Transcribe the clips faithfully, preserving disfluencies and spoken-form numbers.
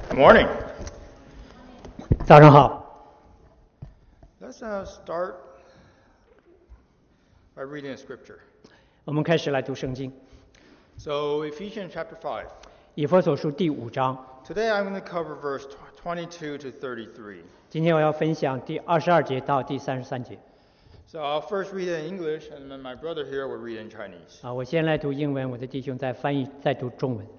Good morning. 早上好。 Let's uh, start by reading a scripture. 我们开始来读圣经。 So Ephesians chapter five. 以弗所书第五章。 Today I'm going to cover verse twenty-two to thirty-three. 今天我要分享第二十二节到第三十三节。 So I'll first read it in English, and then my brother here will read it in Chinese. 啊，我先来读英文，我的弟兄再翻译，再读中文。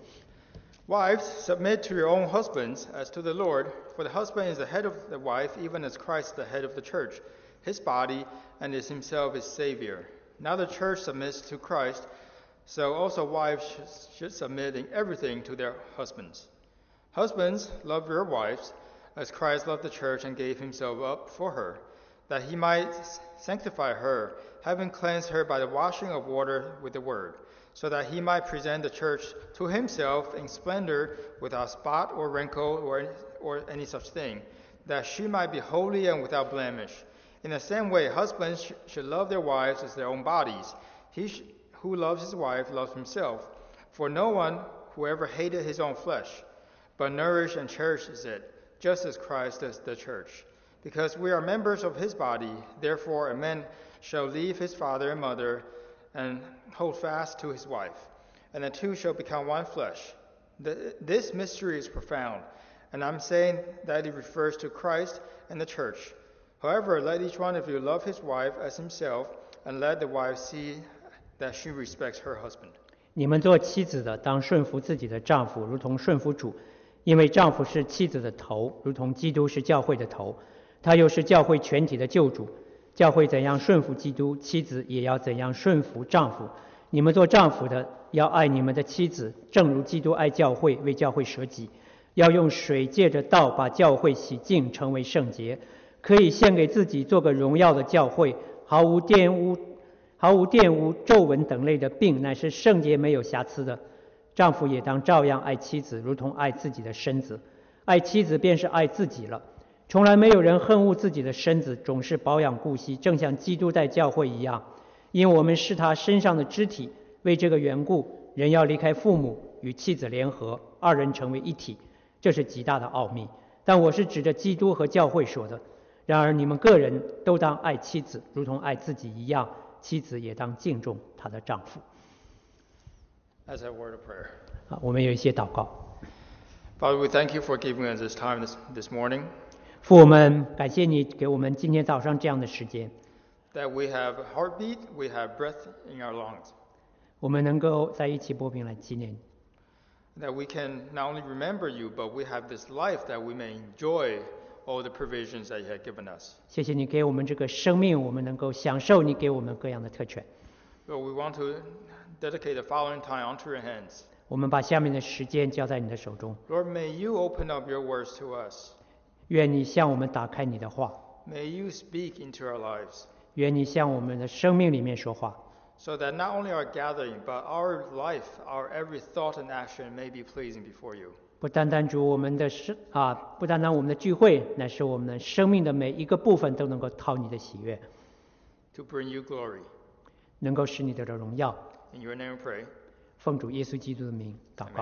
Wives, submit to your own husbands as to the Lord, for the husband is the head of the wife, even as Christ is the head of the church, his body, and is himself his Savior. Now the church submits to Christ, so also wives should submit in everything to their husbands. Husbands, love your wives, as Christ loved the church and gave himself up for her, that he might sanctify her, having cleansed her by the washing of water with the word, so that he might present the church to himself in splendor, without spot or wrinkle or, or any such thing, that she might be holy and without blemish. In the same way, husbands sh- should love their wives as their own bodies. He sh- who loves his wife loves himself. For no one who ever hated his own flesh, but nourished and cherishes it, just as Christ does the church. Because we are members of his body, therefore a man shall leave his father and mother and hold fast to his wife, and the two shall become one flesh. The, this mystery is profound, and I'm saying that it refers to Christ and the church. However, let each one of you love his wife as himself, and let the wife see that she respects her husband. 你们做妻子的，当顺服自己的丈夫，如同顺服主，因为丈夫是妻子的头，如同基督是教会的头，他又是教会全体的救主。教会怎样顺服基督，妻子也要怎样顺服丈夫。你们做丈夫的，要爱你们的妻子，正如基督爱教会，为教会舍己，要用水借着道把教会洗净，成为圣洁，可以献给自己，做个荣耀的教会，毫无玷污、毫无玷污、皱纹等类的病，乃是圣洁没有瑕疵的。丈夫也当照样爱妻子，如同爱自己的身子。爱妻子便是爱自己了。从来没有人恨恶自己的身子，总是保养顾惜，正像基督在教会一样。因为我们是他身上的肢体，为这个缘故，人要离开父母，与妻子联合，二人成为一体，这是极大的奥秘。但我是指着基督和教会说的。然而你们个人都当爱妻子，如同爱自己一样，妻子也当敬重她的丈夫。 As a word of prayer. 啊，我们有一些祷告。 Father, we thank you for giving us this time this, this morning, 父，我们感谢你给我们今天早上这样的时间， that we have a heartbeat, we have breath in our lungs, 我们能够在一起播饼来纪念你。 that we can not only remember you, but we have this life that we may enjoy all the provisions that you have given us. 谢谢你给我们这个生命，我们能够享受你给我们各样的特权。 Lord, we want to dedicate the following time unto your hands. 我们把下面的时间交在你的手中， Lord, may you open up your words to us. 愿你向我们打开你的话， May you speak into our lives, 愿你向我们的生命里面说话， so that not only our gathering, but our life, our every thought and action may be pleasing before you. 不单单主我们的生啊，不单单我们的聚会，乃是我们的生命的每一个部分都能够讨你的喜悦， To bring you glory. 能够使你得到荣耀。 In your name we pray. 奉主耶稣基督的名祷告。 Amen.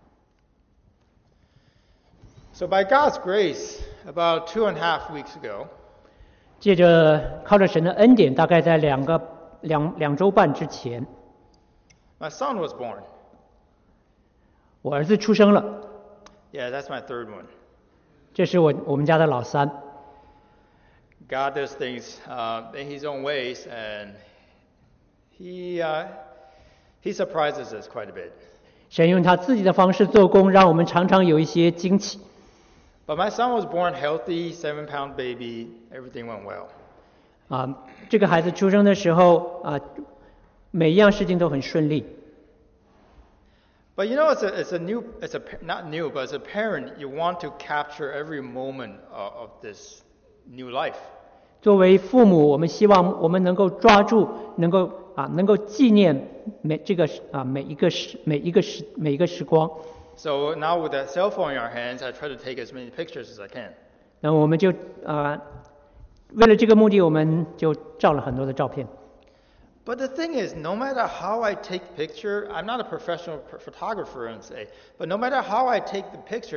So by God's grace, about two and a half weeks ago, 借着靠着神的恩典，大概在两个两两周半之前， my son was born. 我儿子出生了， Yeah, that's my third one. 这是我我们家的老三。 God does things uh, in his own ways, and he, uh, he surprises us quite a bit. 神用他自己的方式做工，让我们常常有一些惊奇。 But my son was born healthy, seven-pound baby. Everything went well. 啊，这个孩子出生的时候啊，每一样事情都很顺利。 But you know, it's a, it's a new, it's a not new, but as a parent, you want to capture every moment of, of this new life. 作为父母，我们希望我们能够抓住，能够啊，能够纪念每这个啊每一个时每一个时每一个时光。 So now with that cell phone in our hands, I try to take as many pictures as I can. 那我们就啊，为了这个目的，我们就照了很多的照片。 But the thing is, no matter how I take picture, I'm not a professional photographer and say, but no matter how I take the picture, it,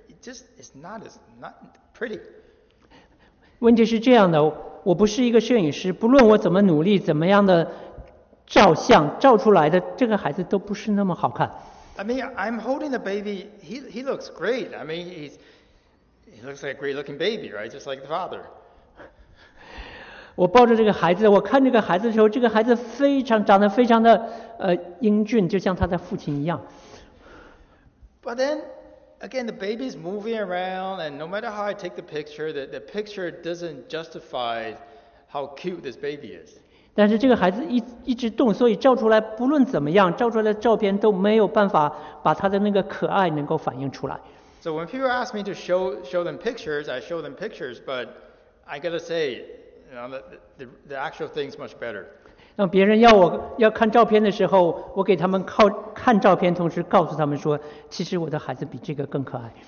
it just is not as not pretty. 问题是这样的，我不是一个摄影师，不论我怎么努力，怎么样的照相，照出来的这个孩子都不是那么好看。 I mean, I'm holding the baby. He he looks great. I mean, he's he looks like a great-looking baby, right? Just like the father. 我抱着这个孩子，我看这个孩子的时候，这个孩子非常长得非常的呃英俊，就像他的父亲一样。 But then again, the baby's moving around, and no matter how I take the picture, the the picture doesn't justify how cute this baby is. 但是这个孩子一一直动，所以照出来不论怎么样，照出来的照片都没有办法把他的那个可爱能够反映出来。 So when people ask me to show show them pictures, I show them pictures, but I gotta say, you know, the the, the actual thing's much better. 当别人要我要看照片的时候，我给他们靠看照片，同时告诉他们说，其实我的孩子比这个更可爱。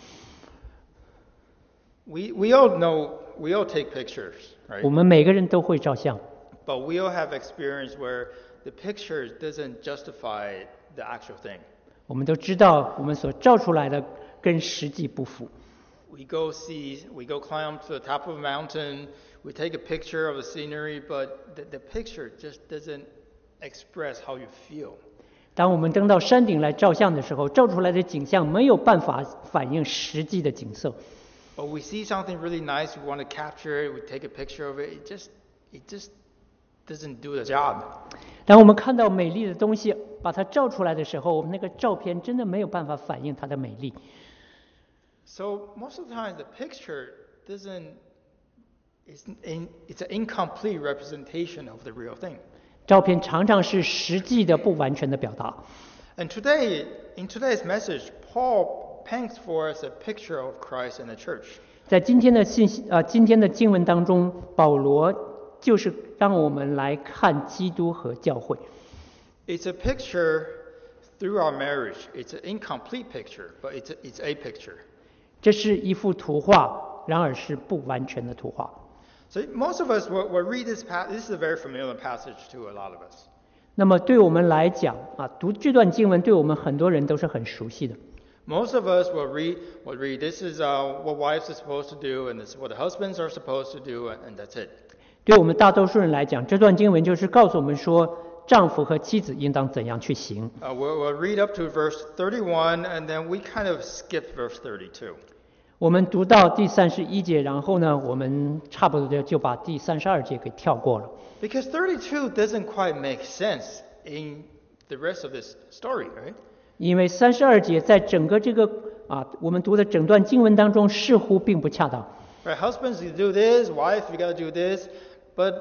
We we all know we all take pictures, right? 我们每个人都会照相。 But we all have experience where the picture doesn't justify the actual thing. 我们都知道，我们所照出来的跟实际不符。 We go see, we go climb to the top of a mountain, we take a picture of the scenery, but the, the picture just doesn't express how you feel. 当我们登到山顶来照相的时候，照出来的景象没有办法反映实际的景色。 But we see something really nice, we want to capture it, we take a picture of it, it just, it just doesn't do the job. 当我们看到美丽的东西，把它照出来的时候，我们那个照片真的没有办法反映它的美丽。 So most of the time, the picture doesn't. It's, in, it's an incomplete representation of the real thing. 照片常常是实际的不完全的表达。 And today, in today's message, Paul paints for us a picture of Christ and the church. 在今天的信息啊、呃，今天的经文当中，保罗就是让我们来看基督和教会。 It's a picture through our marriage. It's an incomplete picture, but it's a, it's a picture. 这是一幅图画，然而是不完全的图画。 So most of us will, will read this passage. This is a very familiar passage to a lot of us. 那么对我们来讲啊，读这段经文对我们很多人都是很熟悉的。 Most of us will read, will read. This is uh, what wives are supposed to do, and this is what the husbands are supposed to do, and, and that's it. 对我们大多数人来讲，这段经文就是告诉我们说，丈夫和妻子应当怎样去行。 Uh, we'll, we'll read up to verse thirty-one, and then we kind of skip verse thirty-two. 我们读到第三十一节，然后呢，我们差不多就把第三十二节给跳过了。 Because thirty-two doesn't quite make sense in the rest of this story, right? 因为三十二节在整个这个啊，我们读的整段经文当中似乎并不恰当。 Right, husbands, you do this. Wife, you got to do this. But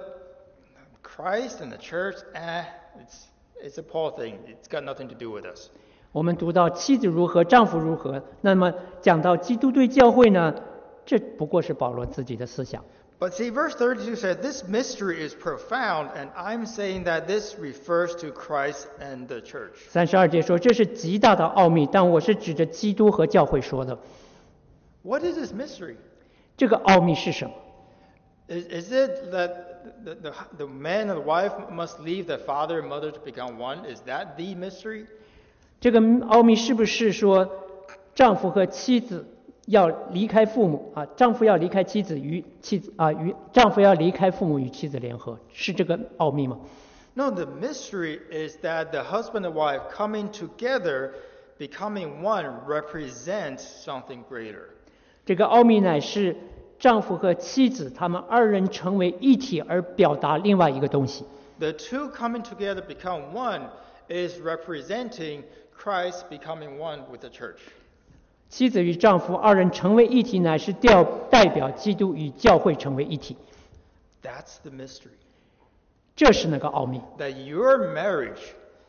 Christ and the church, eh, it's it's a Paul thing. It's got nothing to do with us. 我们读到妻子如何，丈夫如何，那么讲到基督对教会呢，这不过是保罗自己的思想。 But see, verse thirty-two said, this mystery is profound, and I'm saying that this refers to Christ and the church. 三十二节说这是极大的奥秘，但我是指着基督和教会说的。 What is this mystery? 这个奥秘是什么？ Is, is it that the, the, the man and the wife must leave their father and mother to become one? Is that the mystery? 这个奥秘是不是说丈夫和妻子要离开父母啊？丈夫要离开妻子与妻子啊与丈夫要离开父母与妻子联合，是这个奥秘吗？ No, the mystery is that the husband and wife coming together, becoming one, represents something greater. 这个奥秘乃是丈夫和妻子他们二人成为一体而表达另外一个东西。 The two coming together become one is representing Christ becoming one with the church. 妻子与丈夫二人成为一体，乃是调代表基督与教会成为一体。 That's the mystery. 这是那个奥秘。 That your marriage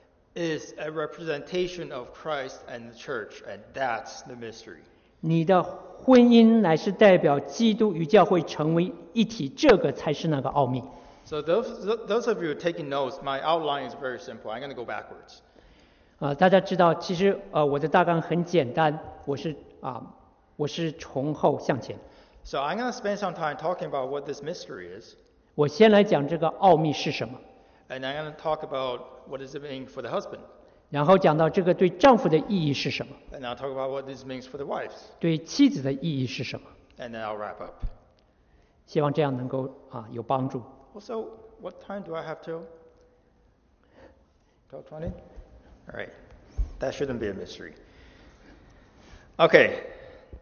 is a representation of Christ and the church, and that's the mystery. 你的婚姻乃是代表基督与教会成为一体，这个才是那个奥秘。 So those those of you taking notes, my outline is very simple. I'm going to go backwards. 啊、大家知道，其实呃，我的大纲很简单，我是啊、我是从后向前。 So I'm going to spend some time talking about what this mystery is, 我先来讲这个奥秘是什么， and I'm going to talk about what does it mean for the husband. 然后讲到这个对丈夫的意义是什么， And I'll talk about what this means for the wives. 对妻子的意义是什么。 And then I'll wrap up. 希望这样能够啊有帮助。 Also, what time do I have till? twelve twenty? All right. That shouldn't be a mystery. Okay.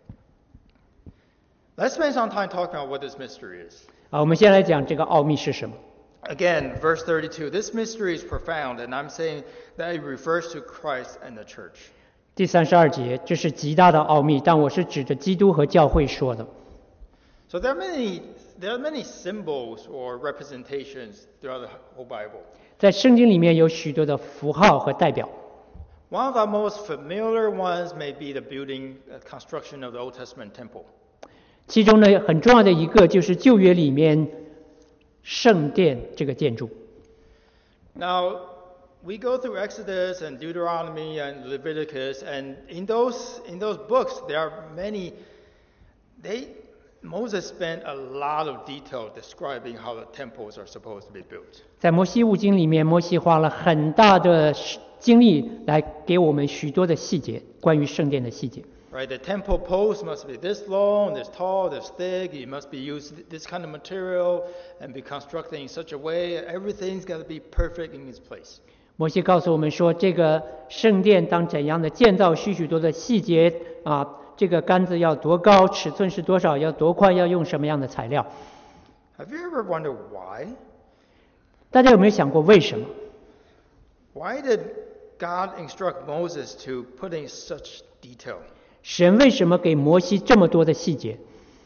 Let's spend some time talking about what this mystery is. 啊，我们先来讲这个奥秘是什么。 Again, verse thirty-two. This mystery is profound, and I'm saying that it refers to Christ and the church. 第三十二节，这是极大的奥秘，但我是指着基督和教会说的。 So there are many, there are many symbols or representations throughout the whole Bible. 在圣经里面有许多的符号和代表。 One of the most familiar ones may be the building, uh, construction of the Old Testament temple. 其中呢，很重要的一个就是旧约里面圣殿这个建筑。 Now, we go through Exodus and Deuteronomy and Leviticus, and in those in those books there are many. They Moses spent a lot of detail describing how the temples are supposed to be built. 在摩西五经里面，摩西花了很大的精力来给我们许多的细节，关于圣殿的细节。 Right, the temple post must be this long, this tall, this thick. It must be used this kind of material and be constructed in such a way. Everything's got to be perfect in its place. 摩西告诉我们说，这个圣殿当怎样的建造，许许多的细节啊，这个杆子要多高，尺寸是多少，要多宽，要用什么样的材料。 Have you ever wondered why? 大家有没有想过为什么？ Why did God instruct Moses to put in such detail? 神为什么给摩西这么多的细节？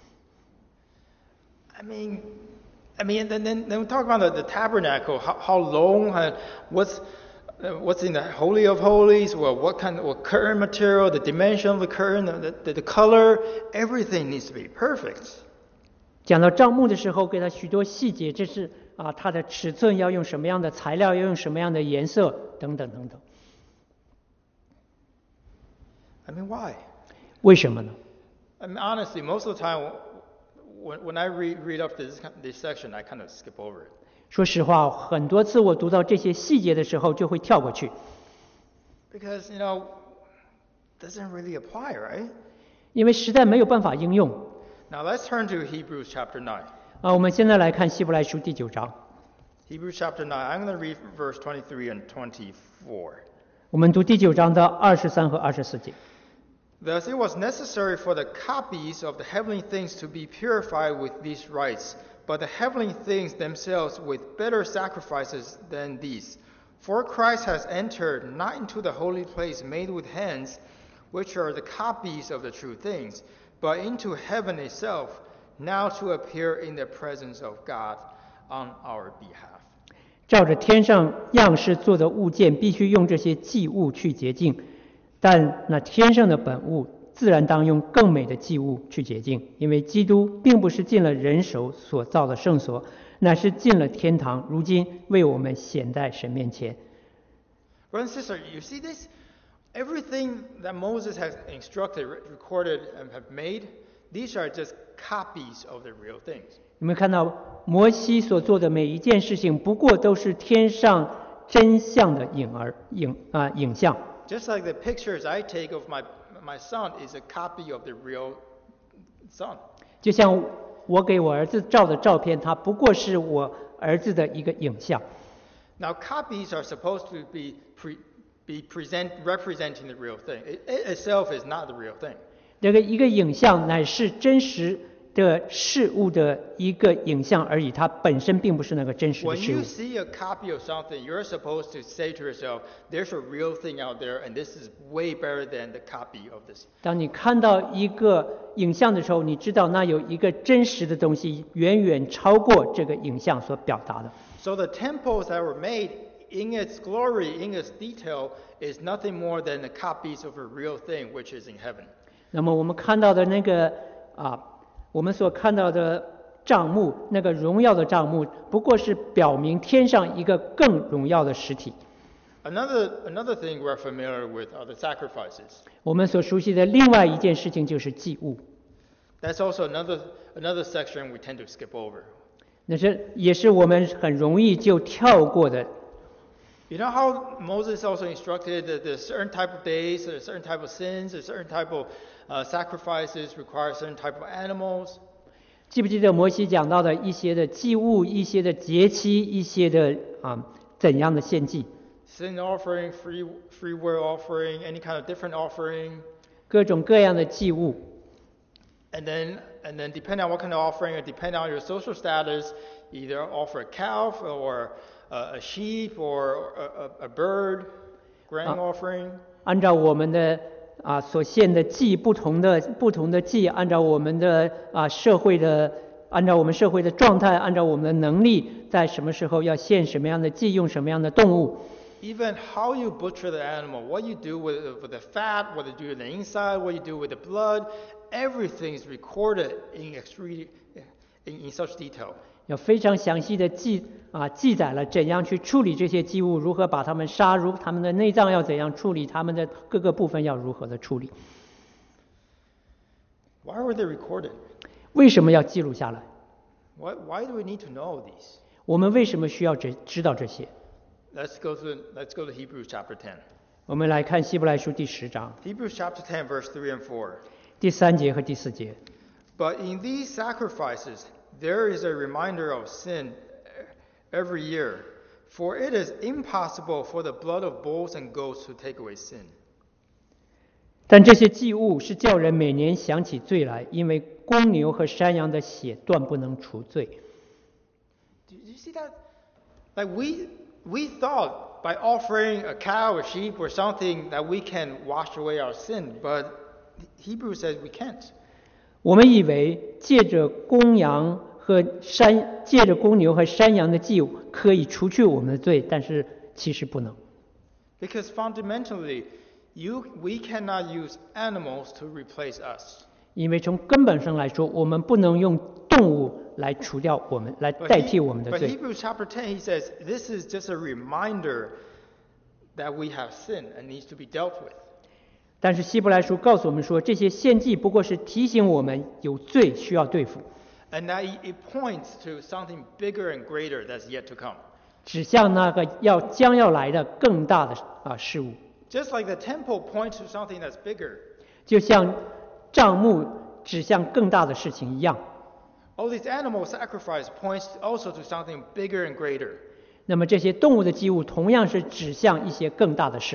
I mean, I mean, then then, then we talk about the, the tabernacle. How, how long? Uh, what's uh, what's in the Holy of Holies? Well, what kind of what curtain material? The dimension of the curtain, the, the, the color, everything needs to be perfect. 讲到帐幕的时候，给他许多细节，这是啊，它的尺寸要用什么样的材料，要用什么样的颜色，等等等等。 I mean, why? 为什么呢？ I mean, honestly, most of the time, when, when I read, read up this, this section, I kind of skip over it. 说实话，很多次我读到这些细节的时候，就会跳过去， Because, you know, doesn't really apply, right? 因为实在没有办法应用。 Now let's turn to Hebrews chapter nine. 啊，我们现在来看希伯来书第九章， Hebrews chapter nine. I'm going to read verse twenty-three and twenty-four. 我们读第九章的二十三和二十四节。 Thus it was necessary for the copies of the heavenly things to be purified with these rites, but the heavenly things themselves with better sacrifices than these. For Christ has entered not into the holy place made with hands, which are the copies of the true things, but into heaven itself, now to appear in the presence of God on our behalf. 照着天上样式做的物件，必须用这些祭物去洁净。但那天上的本物，自然当用更美的祭物去洁净，因为基督并不是进了人手所造的圣所，乃是进了天堂，如今为我们显在神面前。 Brother and sister, you see this? Everything that Moses has instructed, recorded, and have made, these are just copies of the real things. 你们看到摩西所做的每一件事情，不过都是天上真相的影儿影啊、影像。 Just like the pictures I take of my my son is a copy of the real son. 就像我给我儿子照的照片，它不过是我儿子的一个影像。 Now, copies are supposed to be pre, be present representing the real thing. It, it itself is not the real thing. 这个一个影像乃是真实的事物的一个影像而已，它本身并不是那个真实的 When 事 you 物。 see a copy of something, you're supposed to say to yourself, "There's a real thing out there, and this is way better than the copy of this." 当你看到一个影像的时候，你知道那有一个真实的东西，远远超过这个影像所表达的。 So the temples that were made in its glory, in its detail, is nothing more than the copies of a real thing, which is in heaven. 那么我们看到的那个啊，我们所看到的帐幕，那个荣耀的帐幕，不过是表明天上一个更荣耀的实体。 Another another thing we're familiar with are the sacrifices. 我们所熟悉的另外一件事情就是祭物， That's also another another section we tend to skip over. 那是也是我们很容易就跳过的。 You know how Moses also instructed that there's certain type of days, there's certain type of sins, there's certain type of uh, sacrifices require certain type of animals. 记不记得摩西讲到的一些的祭物、一些的节期、一些的啊怎样的献祭？ Sin offering, free free will offering, any kind of different offering. 各种各样的祭物。 And then, and then depending on what kind of offering, or depending on your social status, either offer a cow or a, a sheep or a, a, a bird, grain offering. 按照我们的啊所献的祭，不同的不同的祭，按照我们的啊社会的，按照我们社会的状态，按照我们的能力，在什么时候要献什么样的祭，用什么样的动物。 Even how you butcher the animal, what you do with, with the fat, what you do with the inside, what you do with the blood, everything is recorded in, extreme, in, in such detail. 要非常详细的记啊记载了怎样去处理这些祭物，如何把它们杀，如它们的内脏要怎样处理，它们的各个部分要如何的处理。 Why were they recorded? 为什么要记录下来？ Why, why do we need to know these? 我们为什么需要知知道这些？ Let's go to let's go to Hebrews chapter ten. 我们来看希伯来书第十章 Hebrews chapter ten, verse three and four. 第三节和第四节。 But in these sacrifices there is a reminder of sin every year, for it is impossible for the blood of bulls and goats to take away sin. 但这些祭物是叫人每年想起罪来，因为公牛和山羊的血断不能除罪。 Do you see that? Like we we thought by offering a cow, a sheep, or something that we can wash away our sin, but Hebrews says we can't. 我们以为借着公羊和山，借着公牛和山羊的祭物可以除去我们的罪，但是其实不能。 Because fundamentally, you we cannot use animals to replace us. 因为从根本上来说，我们不能用动物来除掉我们，来 But 代 he- 替我们的 but 罪。 Hebrews chapter ten, he says this is just a reminder that we have sin and needs to be dealt with. 但是希伯来书告诉我们说，这些献祭不过是提醒我们有罪需要对付， And that it it points to something bigger and greater that's yet to come. 指向那个要将要来的更大的啊事物。 Just like the temple points to something that's bigger. 就像帐幕指向更大的事情一样。 All these animal sacrifice points also to something bigger and greater. 那么这些动物的祭物同样是指向一些更大的事。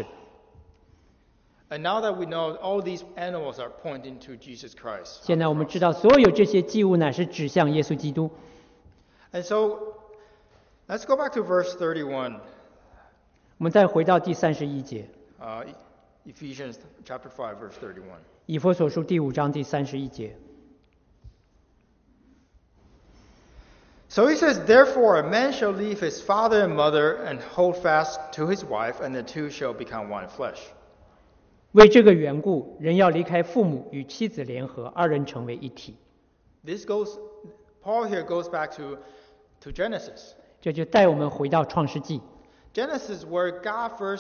And now that we know all these animals are pointing to Jesus Christ. 现在我们知道，所有这些祭物乃是指向耶稣基督。 And so let's go back to verse thirty-one, 我们再回到第三十一节， uh, Ephesians chapter five, verse thirty-one. 以弗所书第五章第三十一节。 So he says, therefore a man shall leave his father and mother and hold fast to his wife, and the two shall become one flesh. 为这个缘故，人要离开父母，与妻子联合，二人成为一体。 This goes, Paul here goes back to, to Genesis. 这就带我们回到创世纪。 Genesis, where God first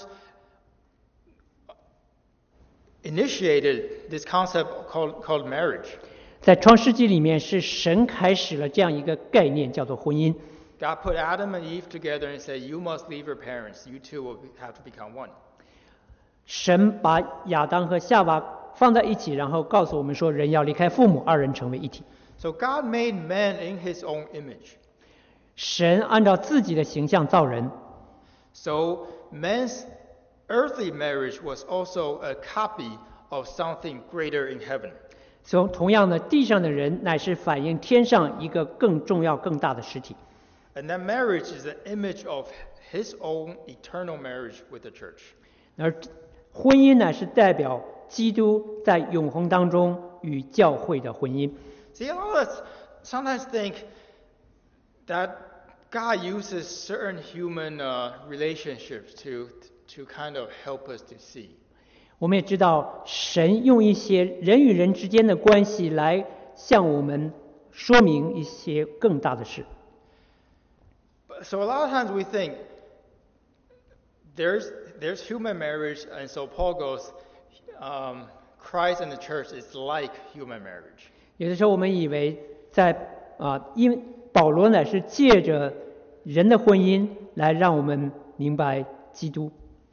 initiated this concept called, called marriage. 在创世纪里面，是神开始了这样一个概念，叫做婚姻。 God put Adam and Eve together and said, you must leave your parents. You two will have to become one. 神把亚当和夏娃放在一起，然后告诉我们说，人要离开父母，二人成为一体。 So God made man in his own image. 神按照自己的形象造人， So man's earthly marriage was also a copy of something greater in heaven. 所以同样的，地上的人乃是反映天上一个更重要、更大的实体。 And that marriage is an image of his own eternal marriage with the church. 而婚姻乃是代表基督在永恒当中与教会的婚姻。 See, a lot of us sometimes think that God uses certain human uh, relationships to, to kind of help us to see. 我们也知道，神用一些人与人之间的关系来向我们说明一些更大的事。 But- So a lot of times we think there's, there's human marriage, and so Paul goes, um, Christ and the church is like human marriage. 有的时候我们以为在啊，因为保罗乃是借着人的婚姻来让我们明白基督。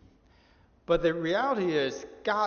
But the reality is, God,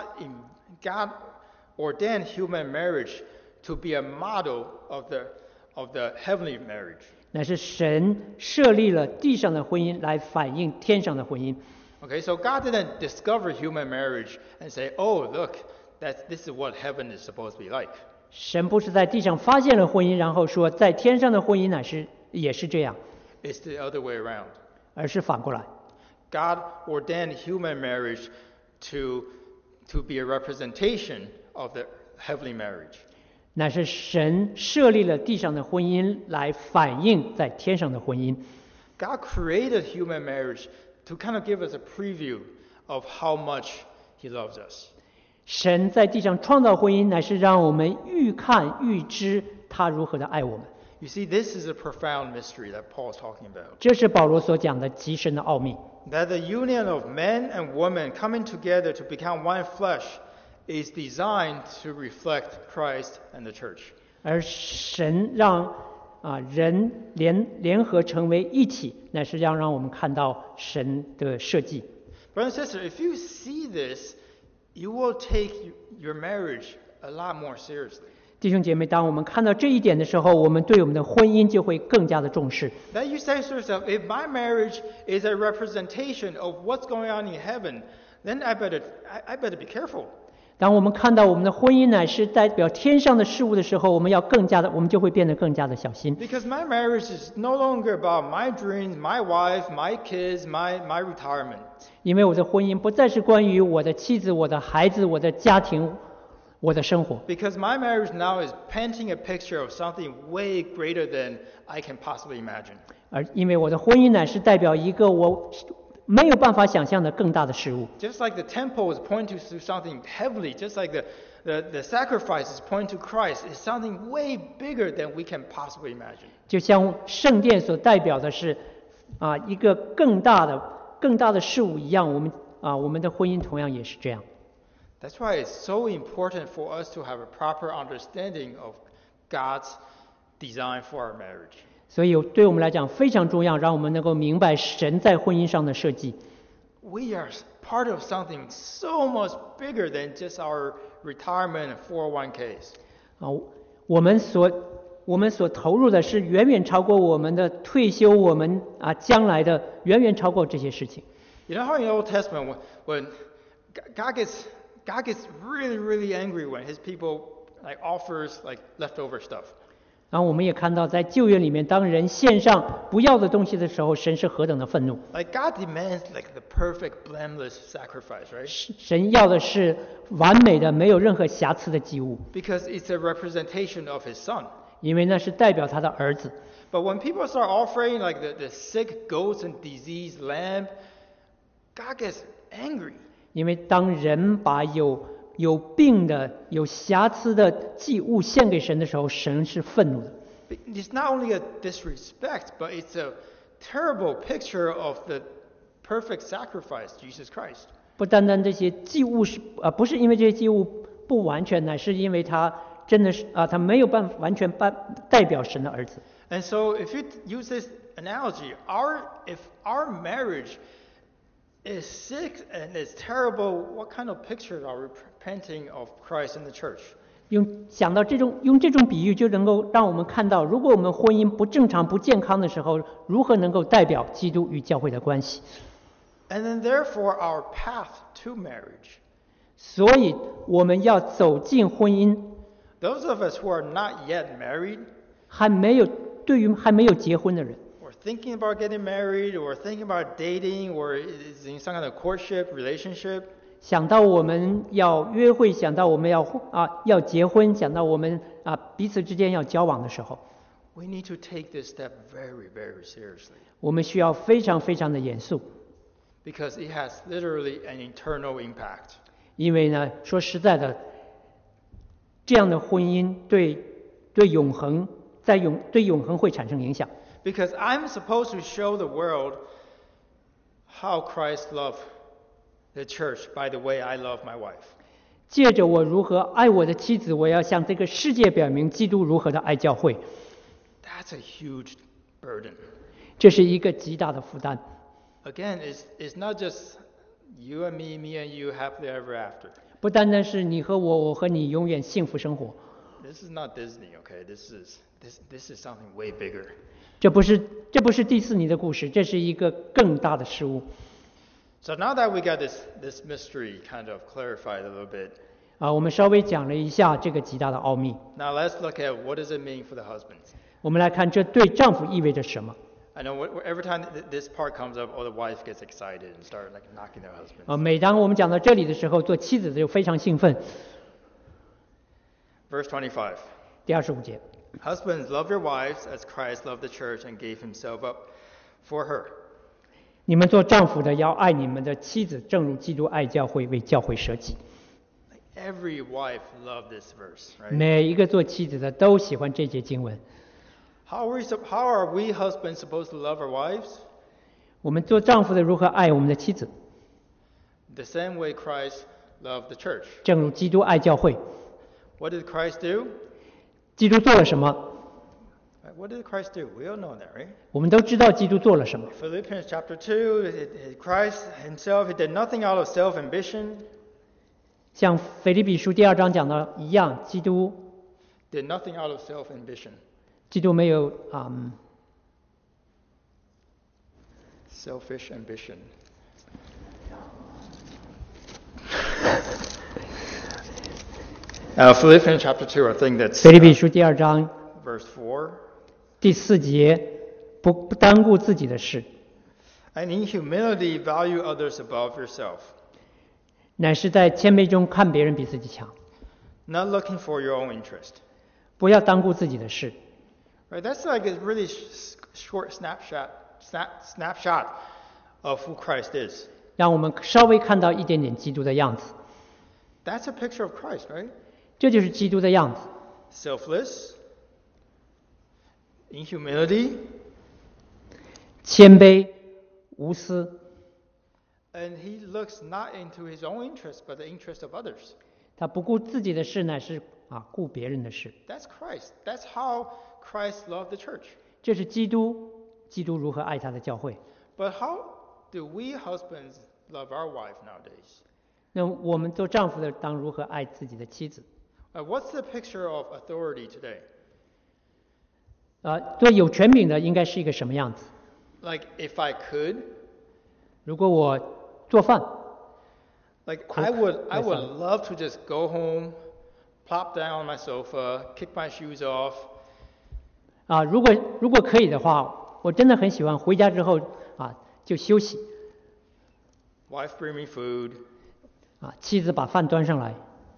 God ordained human marriage to be a model of the, of the heavenly marriage. 乃是神设立了地上的婚姻来反映天上的婚姻。 Okay, so God didn't discover human marriage and say, "Oh, look, that's this is what heaven is supposed to be like." 神不是在地上发现了婚姻，然后说在天上的婚姻乃是也是这样， It's the other way around. 而是反过来。 God ordained human marriage to to be a representation of the heavenly marriage. 乃是神设立了地上的婚姻来反映在天上的婚姻。 God created human marriage to kind of give us a preview of how much He loves us. 神在地上创造婚姻，乃是让我们预看预知他如何的爱我们。 You see, this is a profound mystery that Paul is talking about. 这是保罗所讲的极深的奥秘。 That the union of men and women coming together to become one flesh is designed to reflect Christ and the church. 而神让啊人联联合成为一体，乃是要让我们看到神的设计。 Brothers and sisters, if you see this, you will take your marriage a lot more seriously. 弟兄姐妹，当我们看到这一点的时候，我们对我们的婚姻就会更加的重视。 That you say to yourself, if my marriage is a representation of what's going on in heaven, then I better, I, I better be careful. 当我们看到我们的婚姻乃是代表天上的事物的时候，我们要更加的，我们就会变得更加的小心。 Because my marriage is no longer about my dreams, my wife, my kids, my, my retirement. 因为我的婚姻不再是关于我的妻子、我的孩子、我的家庭、我的生活。 Because my marriage now is painting a picture of something way greater than I can possibly imagine. 而因为我的婚姻乃是代表一个我没有办法想象的更大的事物。 Just like the temple is pointing to something heavenly, just like the, the, the sacrifices point to Christ, is something way bigger than we can possibly imagine. 就像圣殿所代表的是啊一个更大的、更大的事物一样，我们啊我们的婚姻同样也是这样。 That's why it's so important for us to have a proper understanding of God's design for our marriage. 所以对我们来讲非常重要，让我们能够明白神在婚姻上的设计。 We are part of something so much bigger than just our retirement and four oh one k's. 啊，我们所我们所投入的是远远超过我们的退休，我们啊将来的远远超过这些事情。 You know how in the Old Testament, when, when God gets God gets really, really angry when His people like offers like leftover stuff. 然后我们也看到，在旧约里面，当人献上不要的东西的时候，神是何等的愤怒。 Like God demands like the perfect, blameless sacrifice, right? 神要的是完美的、没有任何瑕疵的祭物， Because it's a representation of His Son. 因为那是代表他的儿子。 But when people start offering like the, the sick goats and diseased lamb, God gets angry. 因为当人把有有病的、有瑕疵的祭物献给神的时候，神是愤怒的。 It's not only a disrespect, but it's a terrible picture of the perfect sacrifice, Jesus Christ. 不单单这些祭物是啊、呃，不是因为这些祭物不完全，乃是因为他真的是啊、呃，他没有办法完全办代表神的儿子。 And so, if you use this analogy, our if our marriage is sick and is terrible, what kind of picture are we painting of Christ in the church? 用想到这种用这种比喻，就能够让我们看到，如果我们婚姻不正常、不健康的时候，如何能够代表基督与教会的关系？ And then, therefore, our path to marriage. 所以我们要走进婚姻。 Those of us who are not yet married, 还没有对于还没有结婚的人， or thinking about getting married, or thinking about dating, or is in some kind of courtship relationship, 想到我们要约会，想到我们要啊要结婚，想到我们啊彼此之间要交往的时候， we need to take this step very, very seriously. 我们需要非常非常的严肃， Because it has literally an eternal impact. 因为呢，说实在的，这样的婚姻对对永恒在永对永恒会产生影响。 Because I'm supposed to show the world how Christ loved the church by the way I love my wife. 借着我如何爱我的妻子，我要向这个世界表明基督如何的爱教会。 That's a huge burden. 这是一个极大的负担。 again, it's, it's not just you and me, me and you, happily ever after. 不单单是你和我，我和你永远幸福生活。 This is not Disney, okay? This is this this is something way bigger. 这不是这不是迪士尼的故事，这是一个更大的事物。 So now that we got this this mystery kind of clarified a little bit. 啊，我们稍微讲了一下这个极大的奥秘。 Now let's look at what does it mean for the husbands. 我们来看这对丈夫意味着什么。 I know every time this part comes up, oh, the wife gets excited and start like knocking their husband. 啊，每当我们讲到这里的时候，做妻子的就非常兴奋。 Verse twenty-five. 第二十五节。 Husbands, love your wives as Christ loved the church and gave himself up for her. 你们做丈夫的要爱你们的妻子，正如基督爱教会，为教会舍己。 Every wife loved this verse, right? 每一个做妻子的都喜欢这节经文。 How are we, how are we husbands supposed to love our wives? 我们做丈夫的如何爱我们的妻子？ The same way Christ loved the church. 正如基督爱教会。 What did Christ do? 基督做了什么？ What did Christ do? We all know that, right? 我们都知道基督做了什么。 Philippians chapter two, Christ himself, he did nothing out of self-ambition. 像腓立比书第二章讲的一样，基督 did nothing out of self-ambition. 基督没有啊、嗯、 selfish ambition. Uh, Philippians chapter two, I think that's 腓立比书第二章 verse four. 第四节，不不单顾自己的事， And in humility, value others above yourself. 乃是在谦卑中看别人比自己强， Not looking for your own interest. 不要单顾自己的事。 Right? That's like a really sh- short snapshot, snap, snapshot of who Christ is. 让我们稍微看到一点点基督的样子， That's a picture of Christ, right? 这就是基督的样子。 Selfless, in humility, 谦卑、无私， and he looks not into his own interest, but the interest of others. 他不顾自己的事，乃是啊顾别人的事。 That's Christ. That's how Christ loved the church. 这是基督，基督如何爱他的教会。 But how do we husbands love our wife nowadays? 那我们做丈夫的当如何爱自己的妻子？ Uh, what's the picture of authority today? 啊，做有权柄的应该是一个什么样子？ Like, if I could, 如果我做饭， like Cook I would, I would myself. love to just go home, plop down on my sofa, kick my shoes off, 啊，如果如果可以的话，我真的很喜欢回家之后啊就休息， wife bring me food, 啊，妻子把饭端上来，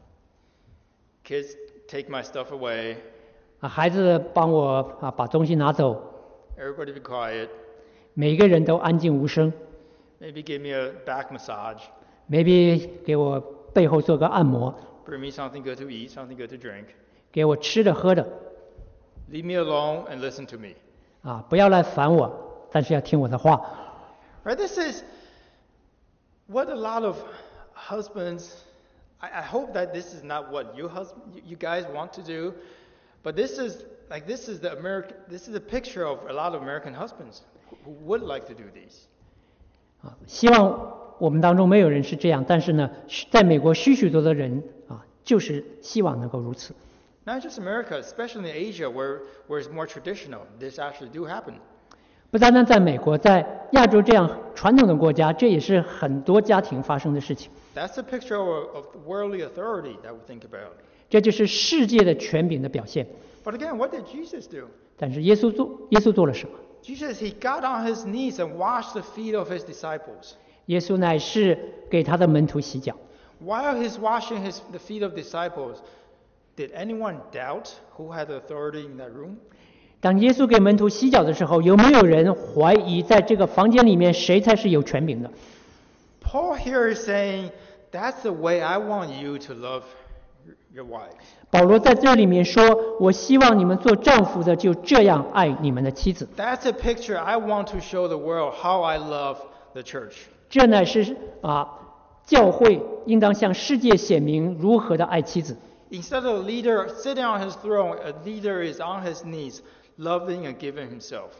kids take my stuff away, 啊，孩子帮我啊把东西拿走， everybody be quiet, 每个人都安静无声 maybe give me a back massage, ，maybe 给我背后做个按摩， bring me something good to eat, something good to drink, 给我吃的喝的， leave me alone and listen to me. 啊，不要来烦我，但是要听我的话。 Right? This is what a lot of husbands, I, I hope that this is not what you husband, you guys want to do, but this is like this is the American, this is a picture of a lot of American husbands who would like to do these. 啊，希望我们当中没有人是这样，但是呢，在美国许许多多人啊，就是希望能够如此。 Not just America, especially in Asia where, where it's more traditional, this actually do happen. 不单单在美国，在亚洲这样传统的国家，这也是很多家庭发生的事情。 That's a picture of, of worldly authority that we think about. 这就是世界的权柄的表现。 But again, what did Jesus do? 但是耶稣做，耶稣做了什么？ Jesus, he got on his knees and washed the feet of his disciples. 耶稣乃是给他的门徒洗脚。 While he's washing his, the feet of disciples, did anyone doubt who had authority in that room? 当耶稣给门徒洗脚的时候，有没有人怀疑在这个房间里面谁才是有权柄的？ Paul here is saying, that's the way I want you to love your wives. 保罗在这里面说：“我希望你们做丈夫的就这样爱你们的妻子。 That's a picture I want to show the world how I love the church. ” 这乃是啊，教会应当向世界显明如何的爱妻子。 Instead of a leader sitting on his throne, a leader is on his knees, loving and giving himself.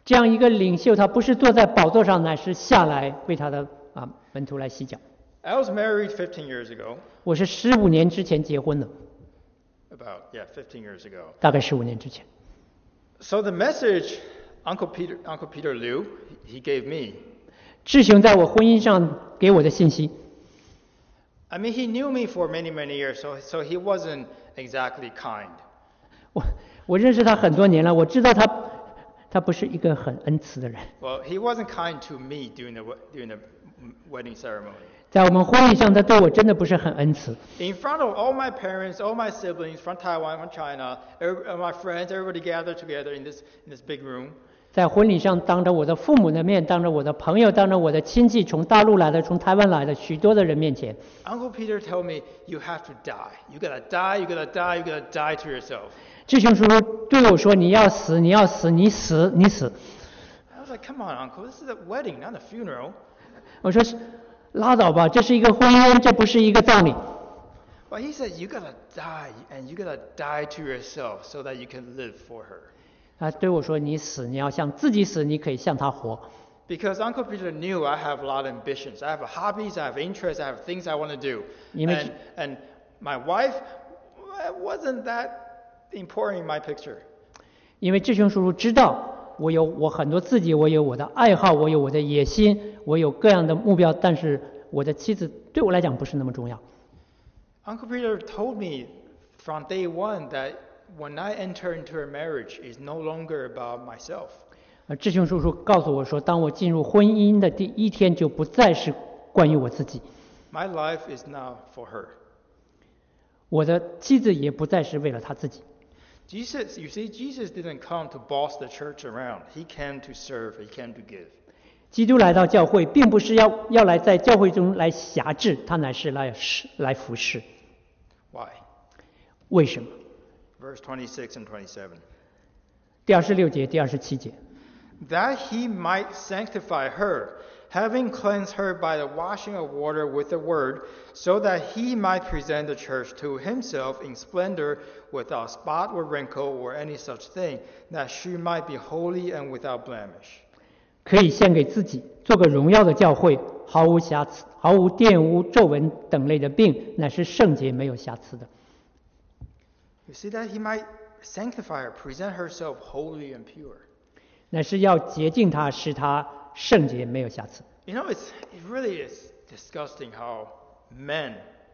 这样一个领袖，他不是坐在宝座上，乃是下来为他的啊门徒来洗脚。 I was married fifteen years ago. 我是十五年之前结婚的， About, yeah, fifteen years ago. 大概十五年之前。 So the message Uncle Peter, Uncle Peter Liu, he gave me. 志雄在我婚姻上给我的信息， I mean, he knew me for many, many years, so, so he wasn't exactly kind. 我我认识他很多年了，我知道他他不是一个很恩慈的人。 Well, he wasn't kind to me during the, we- during the wedding ceremony. 在我们婚礼上，他对我真的不是很恩慈。 In front of all my parents, all my siblings from Taiwan, from China, every, uh, my friends, everybody gathered together in this, in this big room. 在婚礼上，当着我的父母的面，当着我的朋友，当着我的亲戚，从大陆来的，从台湾来的许多的人面前， Uncle Peter told me, you have to die. You gotta die, you gotta die, you gotta die to yourself. 志雄叔叔对我说：“你要死，你要死，你死，你死。 I was like, come on, Uncle, this is a wedding, not a funeral. ” 我说：“拉倒吧，这是一个婚姻，这不是一个葬礼。” But he said, you gotta die, and you gotta die to yourself so that you can live for her. 他对我说：“你死，你要像自己死，你可以像他活。” Because Uncle Peter knew I have a lot of ambitions. I have hobbies, I have interests, I have things I want to do. Image- And, and my wife wasn't that important in my picture. 因为志雄叔叔知道我有我很多自己，我有我的爱好，我有我的野心，我有各样的目标，但是我的妻子对我来讲不是那么重要。 Uncle Peter told me from day one that when I enter into a marriage, it's no longer about myself. 而志雄叔叔告诉我说，当我进入婚姻的第一天，就不再是关于我自己， My life is now for her. 我的妻子也不再是为了她自己。 Jesus, you see, Jesus didn't come to boss the church around. He came to serve, he came to give. 基督来到教会，并不是要要来在教会中来辖制，他乃是来侍来服侍。 Why? 为什么？ Verse twenty-six and twenty-seven. 第二十六节、第二十七节， That he might sanctify her, having cleansed her by the washing of water with the word, so that he might present the church to himself in splendor, without spot or wrinkle or any such thing, that she might be holy and without blemish. 可以献给自己，做个荣耀的教会，毫无瑕疵，毫无玷污、皱纹等类的病，乃是圣洁没有瑕疵的。 You see that he might sanctify her, present herself holy and pure. 乃是要洁净他，使他圣洁没有瑕疵。 You know, it's, it really is disgusting how men,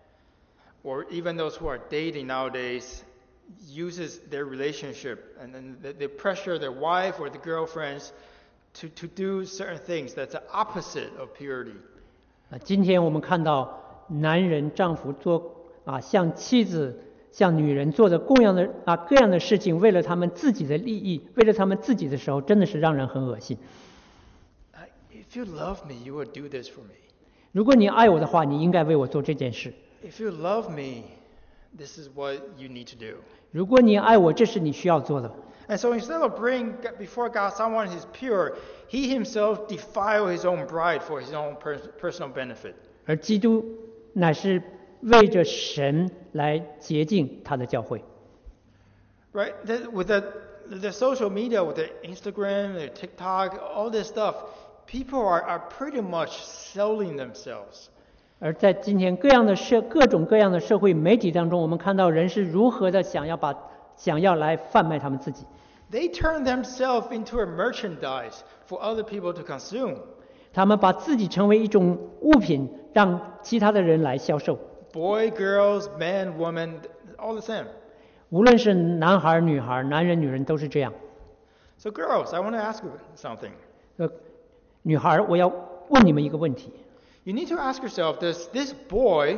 or even those who are dating nowadays, uses their relationship and then they, they pressure their wife or the girlfriends to, to do certain things that's the opposite of purity. 啊，今天我们看到男人、丈夫做啊，向妻子、向女人做的各样的啊各样的事情，为了他们自己的利益，为了他们自己的时候，真的是让人很恶心。 Uh, If you love me, you would do this for me. 如果你爱我的话，你应该为我做这件事。 If you love me, this is what you need to do. 如果你爱我，这是你需要做的。 And so instead of bringing before God someone who's pure, he himself defiled his own bride for his own per- personal benefit. 而基督乃是为着神来洁净他的教会。 Right? The- With the, the social media, with the Instagram, the TikTok, all this stuff, people are, are pretty much selling themselves. 而在今天各样的社各种各样的社会媒体当中，我们看到人是如何的想要把想要来贩卖他们自己。 They turn themselves into a merchandise for other people to consume. 他们把自己成为一种物品，让其他的人来销售。 Boy, girls, man, woman, all the same. 无论是男孩、女孩、男人、女人，都是这样。 So girls, I want to ask you something. 呃，女孩，我要问你们一个问题： You need to ask yourself, does this boy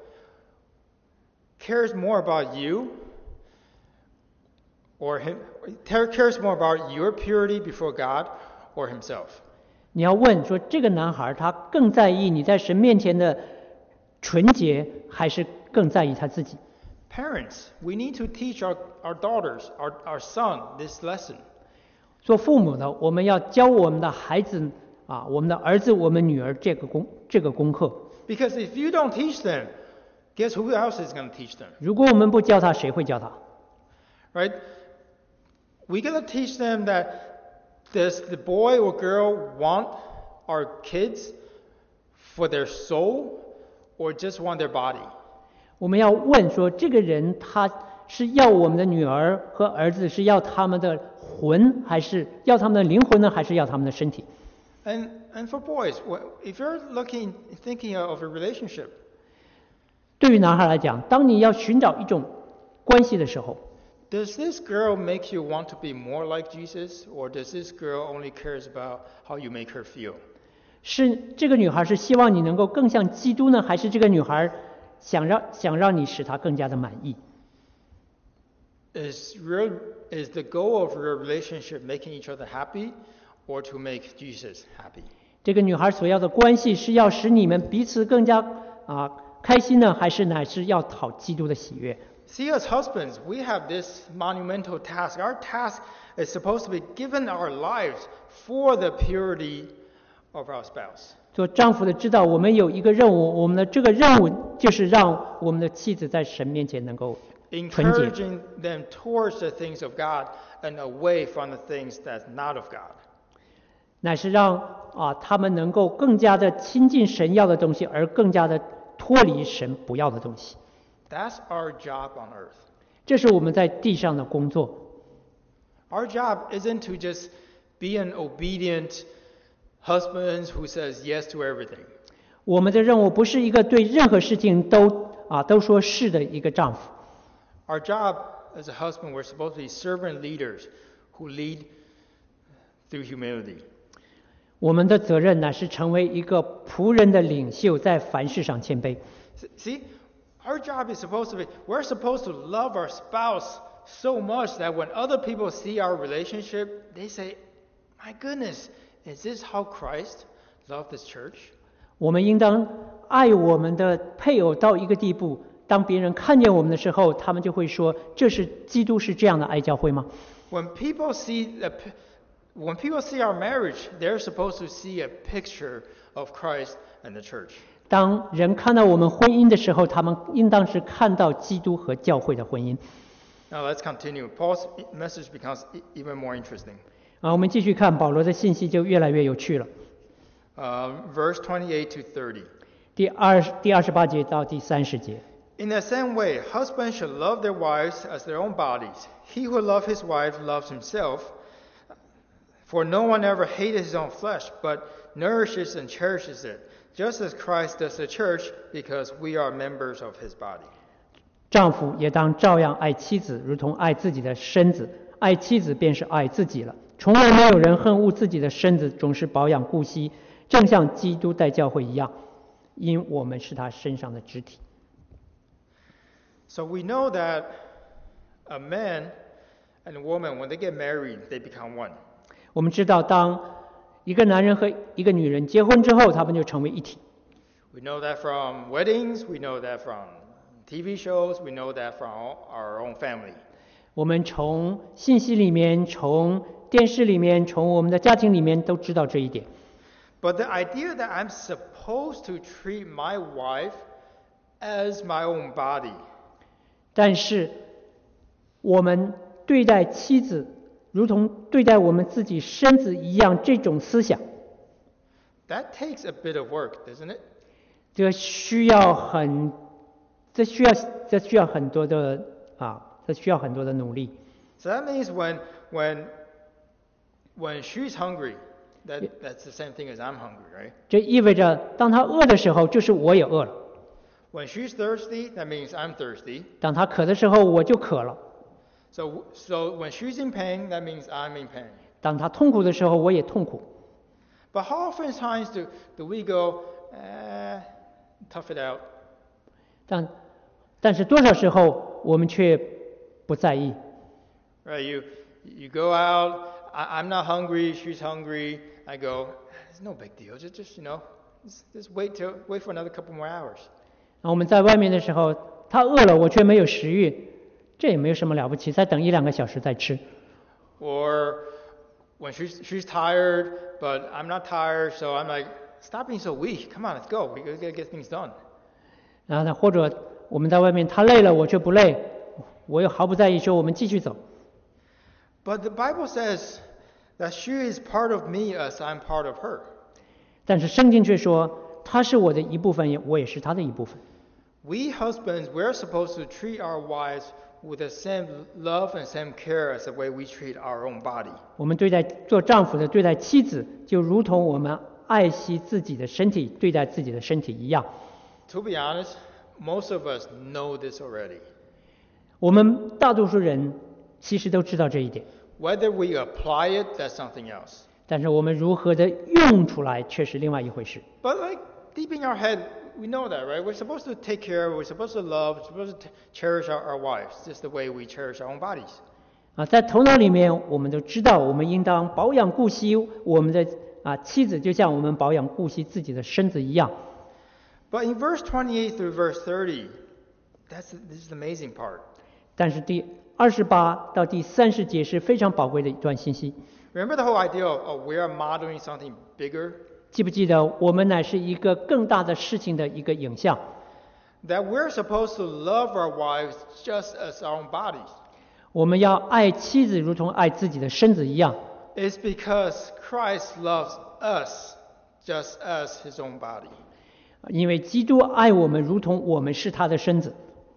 cares more about you or him cares more about your purity before God or himself? 你要问说，这个男孩他更在意你在神面前的纯洁，还是更在意他自己？ Parents, we need to teach our, our daughters, our, our son, this lesson. 做父母的，我们要教我们的孩子啊，我们的儿子、我们女儿这个功这个功课。 Because if you don't teach them, guess who else is going to teach them? 如果我们不教他，谁会教他？ Right? We got to teach them that Does the boy or girl want our kids for their soul or just want their body? 我们要问说，这个人他是要我们的女儿和儿子，是要他们的魂，还是要他们的灵魂呢，还是要他们的身体？ And and for boys, if you're looking, thinking of a relationship, 对于男孩来讲，当你要寻找一种关系的时候， does this girl make you want to be more like Jesus, or does this girl only cares about how you make her feel? 是这个女孩是希望你能够更像基督呢，还是这个女孩想让想让你使她更加的满意？ Is real is the goal of your relationship making each other happy, or to make Jesus happy? 这个女孩所要的关系是要使你们彼此更加啊开心呢，还是乃是要讨基督的喜悦？ See, as husbands, we have this monumental task. Our task is supposed to be given our lives for the purity of our spouse. 做丈夫的知道，我们有一个任务，我们的这个任务就是让我们的妻子在神面前能够纯洁， Encouraging them towards the things of God and away from the things that's not of God. 乃是让啊他们能够更加的亲近神要的东西，而更加的脱离神不要的东西。 That's our job on earth. 这是我们在地上的工作。 Our job isn't to just be an obedient husband who says yes to everything. 我们的任务不是一个对任何事情都啊都说是的一个丈夫。 Our job as a husband, we're supposed to be servant leaders who lead through humility. 我们的责任乃是成为一个仆人的领袖，在凡事上谦卑。 See, our job is supposed to be, we're supposed to love our spouse so much that when other people see our relationship, they say, my goodness, is this how Christ loved this church? 我们应当爱我们的配偶到一个地步，当别人看见我们的时候，他们就会说：“这是基督是这样的爱教会吗？” When people see the, when people see our marriage, they're supposed to see a picture of Christ and the church. 当人看到我们婚姻的时候，他们应当是看到基督和教会的婚姻。 Now let's continue. Paul's message becomes even more interesting. 啊，我们继续看保罗的信息就越来越有趣了。 Uh, verse twenty-eight to thirty. 第二第二十八节到第三十节。 In the same way, husbands should love their wives as their own bodies. He who loves his wife loves himself. For no one ever hated his own flesh, but nourishes and cherishes it, just as Christ does the church, because we are members of his body. 丈夫也当照样爱妻子，如同爱自己的身子。爱妻子便是爱自己了。从来没有人恨恶自己的身子，总是保养顾惜，正像基督待教会一样，因我们是他身上的肢体。 So we know that a man and a woman, when they get married, they become one. 我们知道，当一个男人和一个女人结婚之后，他们就成为一体。 We know that from weddings, we know that from T V shows, we know that from our own family. 我们从信息里面、从电视里面、从我们的家庭里面都知道这一点。 But the idea that I'm supposed to treat my wife as my own body, 但是，我们对待妻子如同对待我们自己身子一样，这种思想， that takes a bit of work, doesn't it? 这需要很，这需要这需要很多的啊，这需要很多的努力。 So that means when when when she's hungry, that that's the same thing as I'm hungry, right? 这意味着，当他饿的时候，就是我也饿了； When she's thirsty, that means I'm thirsty. 当他渴的时候，我就渴了； So so when she's in pain, that means I'm in pain. 当他痛苦的时候，我也痛苦。 But how often times do, do we go, eh, tough it out? 但但是多少时候我们却不在意？ Right? You you go out. I, I'm not hungry. She's hungry. I go. It's no big deal. Just just you know, just, just wait till wait for another couple more hours. 然后我们在外面的时候，他饿了，我却没有食欲，这也没有什么了不起，再等一两个小时再吃。 Or when she's she's tired, but I'm not tired, so I'm like, stop being so weak. Come on, let's go. We gotta get things done. 然后呢，或者我们在外面，他累了，我却不累，我又毫不在意，说我们继续走。 But the Bible says that she is part of me as I'm part of her. 但是圣经却说，她是我的一部分，我也是她的一部分。 We husbands, we're supposed to treat our wives with the same love and same care as the way we treat our own body. 我们对待做丈夫的对待妻子，就如同我们爱惜自己的身体对待自己的身体一样。 To be honest, most of us know this already. 我们大多数人其实都知道这一点， Whether we apply it, that's something else. 但是我们如何的用出来，却是另外一回事。 But like deep in our head, we know that, right? We're supposed to take care, we're supposed to love, we're supposed to t- cherish our, our wives, just the way we cherish our own bodies. 啊，在头脑里面，我们都知道，我们应当保养顾惜我们的啊妻子，就像我们保养顾惜自己的身子一样。 But in verse twenty-eight through verse thirty, that's this is the amazing part. 但是第二十八到第三十节是非常宝贵的一段信息。 Remember the whole idea of, of we are modeling something bigger? 记不记得，我们乃是一个更大的事情的一个影像？ That we're supposed to love our wives just as our own bodies. 我们要爱妻子如同爱自己的身子一样， It's because Christ loves us just as his own body. 因为基督爱我们如同我们是他的身子。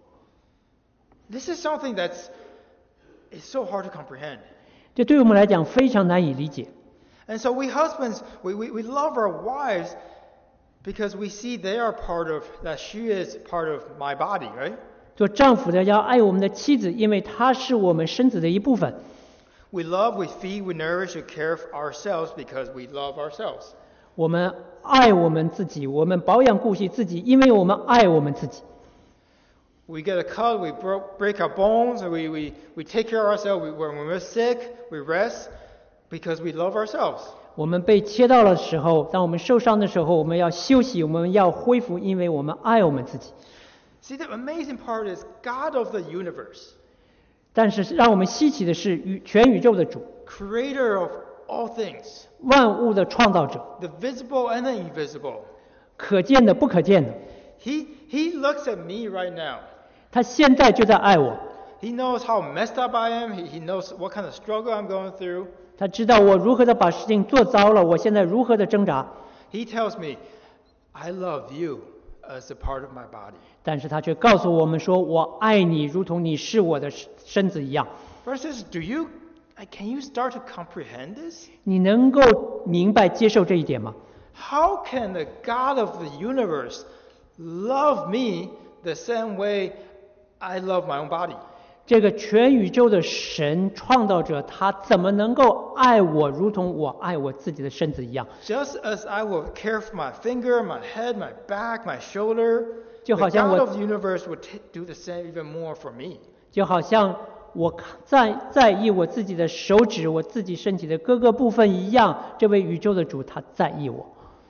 This is something that's it's so hard to comprehend. 这对我们来讲非常难以理解。 And so we husbands, we, we, we love our wives because we see they are part of, that she is part of my body, right? 做丈夫的要爱我们的妻子，因为她是我们身子的一部分。 We love, we feed, we nourish, we care for ourselves because we love ourselves. 我们爱我们自己，我们保养顾惜自己，因为我们爱我们自己。 We get a cut, we bro- break our bones, we, we, we take care of ourselves. We, when we're sick, we rest because we love ourselves. 我们被切到的时候，当我们受伤的时候，我们要休息，我们要恢复，因为我们爱我们自己。 See, the amazing part is God of the universe, 但是让我们稀奇的是，宇全宇宙的主， creator of all things, 万物的创造者， the visible and the invisible. 可见的不可见的， He, he looks at me right now. 他现在就在爱我。 He knows how messed up I am. He, he knows what kind of struggle I'm going through. 他知道我如何的把事情做糟了，我现在如何的挣扎。 He tells me, I love you as a part of my body. 但是他却告诉我们说：“我爱你，如同你是我的身子一样。 Versus, do you, can you start to comprehend this? ” 你能够明白接受这一点吗？ How can the God of the universe love me the same way I love my own body? 这个全宇宙的神创造者，他怎么能够爱我，如同我爱我自己的身子一样？ Just as I will care for my finger, my head, my back, my shoulder, 就 the 好像 God 我 of the universe would t- do the same even more for me. 就好像我在在意我自己的手指，我自己身体的各个部分一样，这位宇宙的主他在意我。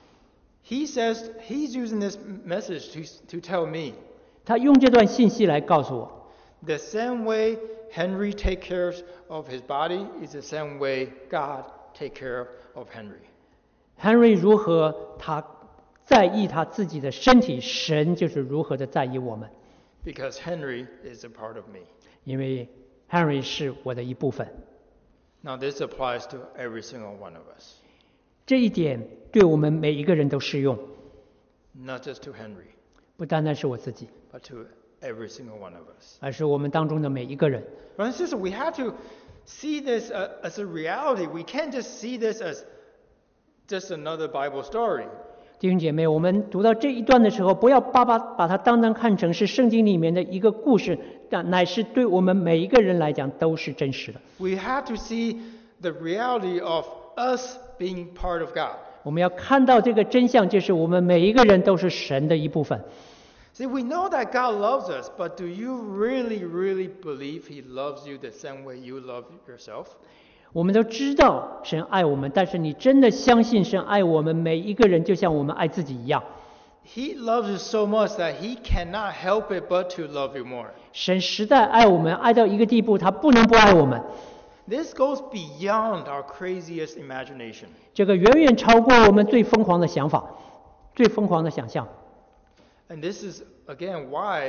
He says he's using this message to, to tell me 他用这段信息来告诉我， the same way Henry takes care of his body is the same way God take care of Henry. Henry 如何他在意他自己的身体，神就是如何的在意我们， Because Henry is a part of me. 因为 Henry 是我的一部分。 Now this applies to every single one of us, 这一点对我们每一个人都适用， not just to Henry, 不单单是我自己， but to every single one of us. 而是我们当中的每一个人。 Brothers and sisters, we have to see this uh, as a reality. We can't just see this as just another Bible story. 弟兄姐妹，我们读到这一段的时候，不要把把把它单单看成是圣经里面的一个故事，但乃是对我们每一个人来讲都是真实的。 We have to see the reality of us being part of God. 我们要看到这个真相，就是我们每一个人都是神的一部分。 See, we know that God loves us, but do you really, really believe He loves you the same way you love yourself? 我们都知道神爱我们，但是你真的相信神爱我们每一个人，就像我们爱自己一样？ He loves you so much that He cannot help it but to love you more. 神实在爱我们，爱到一个地步，他不能不爱我们。 This goes beyond our craziest imagination. 这个远远超过我们最疯狂的想法，最疯狂的想象。 And this is, again, why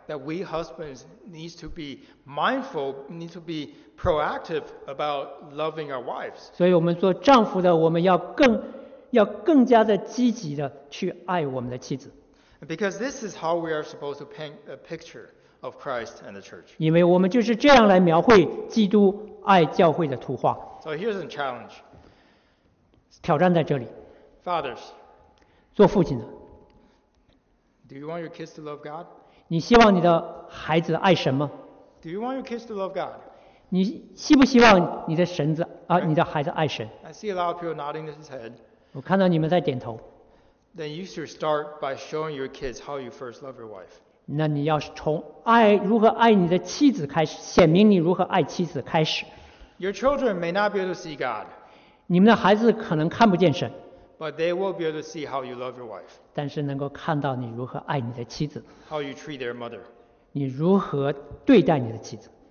that we husbands need to be mindful, need to be proactive about loving our wives. 所以我们做丈夫的，我们要更要更加的积极的去爱我们的妻子， Because this is how we are supposed to paint a picture of Christ and the church. 因为我们就是这样来描绘基督爱教会的图画。 So here's a challenge. 挑战在这里， Fathers, 做父亲的， do you want your kids to love God? 你希望你的孩子爱神吗？ Do you want your kids to love God? 你希不希望你的神子啊，你的孩子爱神？ I see a lot of people nodding his head. 我看到你们在点头。 Then you should start by showing your kids how you first love your wife. 那你要是从爱如何爱你的妻子开始，显明你如何爱妻子开始。 Your children may not be able to see God, 你们的孩子可能看不见神， but they will be able to see how you love your wife, 但是能够看到你如何爱你的妻子， how you treat their mother. 你如何对待你的妻子。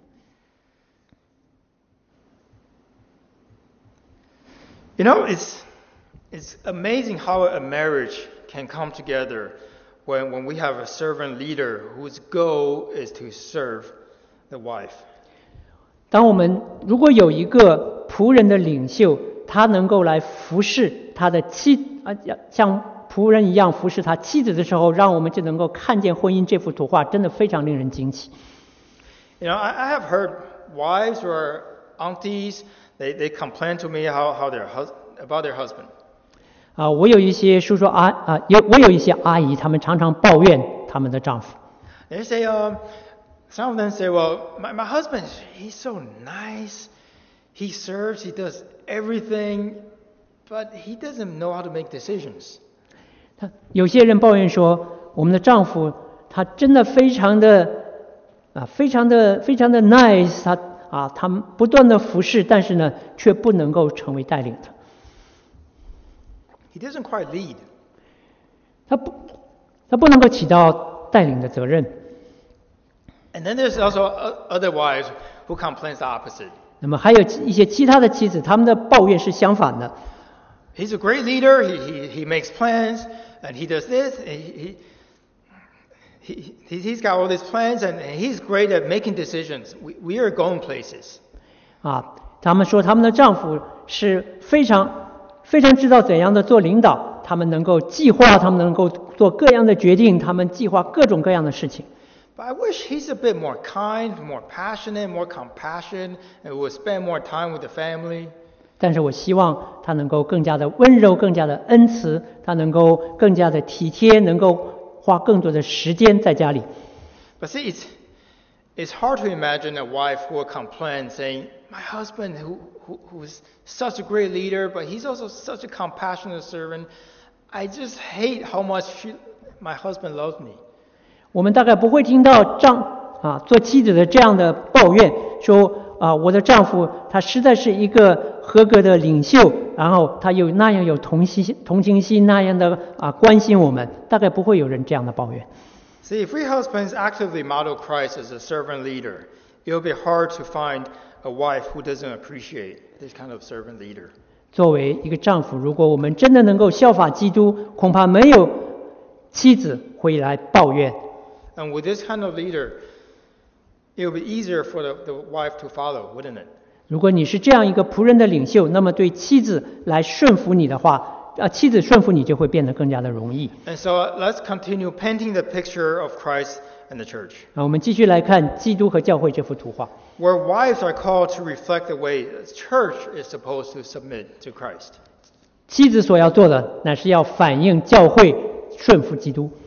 You know, it's it's amazing how a marriage can come together when, when we have a servant leader whose goal is to serve the wife. 当我们如果有一个仆人的领袖，他能够来服侍他的妻啊，像仆人一样服侍他妻子的时候，让我们就能够看见婚姻这幅图画，真的非常令人惊奇。 You know, I, I have heard wives or aunties, they, they complain to me how, how their hus- about their husband. 啊，我有一些叔叔阿啊，有我有一些阿姨，她们常常抱怨他们的丈夫。 They say, um, some of them say, well, my, my husband, he's so nice. He serves, he does everything, but he doesn't know how to make decisions. 他有些人抱怨说，我们的丈夫他真的非常的啊，非常的非常的 nice， 他啊，他们不断的服侍，但是呢，却不能够成为带领的。 He doesn't quite lead. 他不，他不能够起到带领的责任。 And then there's also o- other wives who complain the opposite. 那么还有一些其他的妻子，他们的抱怨是相反的。 He's a great leader. He, he, he makes plans, and he does this. And he, he, he, he's got all these plans, and, and he's great at making decisions. We, we are going places. 啊，他们说他们的丈夫是非常非常知道怎样的做领导，他们能够计划，他们能够做各样的决定，他们计划各种各样的事情。 But I wish he's a bit more kind, more passionate, more compassionate, and would spend more time with the family. 但是我希望他能够更加的温柔，更加的恩慈，他能够更加的体贴，能够花更多的时间在家里。 But see, it's, it's hard to imagine a wife who will complain saying, my husband, who, who, who's such a great leader, but he's also such a compassionate servant, I just hate how much she, my husband loves me. 我们大概不会听到丈啊做妻子的这样的抱怨，说啊我的丈夫他实在是一个合格的领袖，然后他有那样有同心同情心，那样的啊关心我们，大概不会有人这样的抱怨。 See, if we husbands actively model Christ as a servant leader, it will be hard to find a wife who doesn't appreciate this kind of servant leader. 作为一个丈夫，如果我们真的能够效法基督，恐怕没有妻子会来抱怨。 And with this kind of leader, it will be easier for the, the wife to follow, wouldn't it? 如果你是这样一个仆人的领袖，那么对妻子来顺服你的话，啊，妻子顺服你就会变得更加的容易。 And so uh, let's continue painting the picture of Christ and the church, 啊，我们继续来看基督和教会这幅图画。 where wives are called to reflect the way the church is supposed to submit to Christ. 妻子所要做的，乃是要反映教会顺服基督。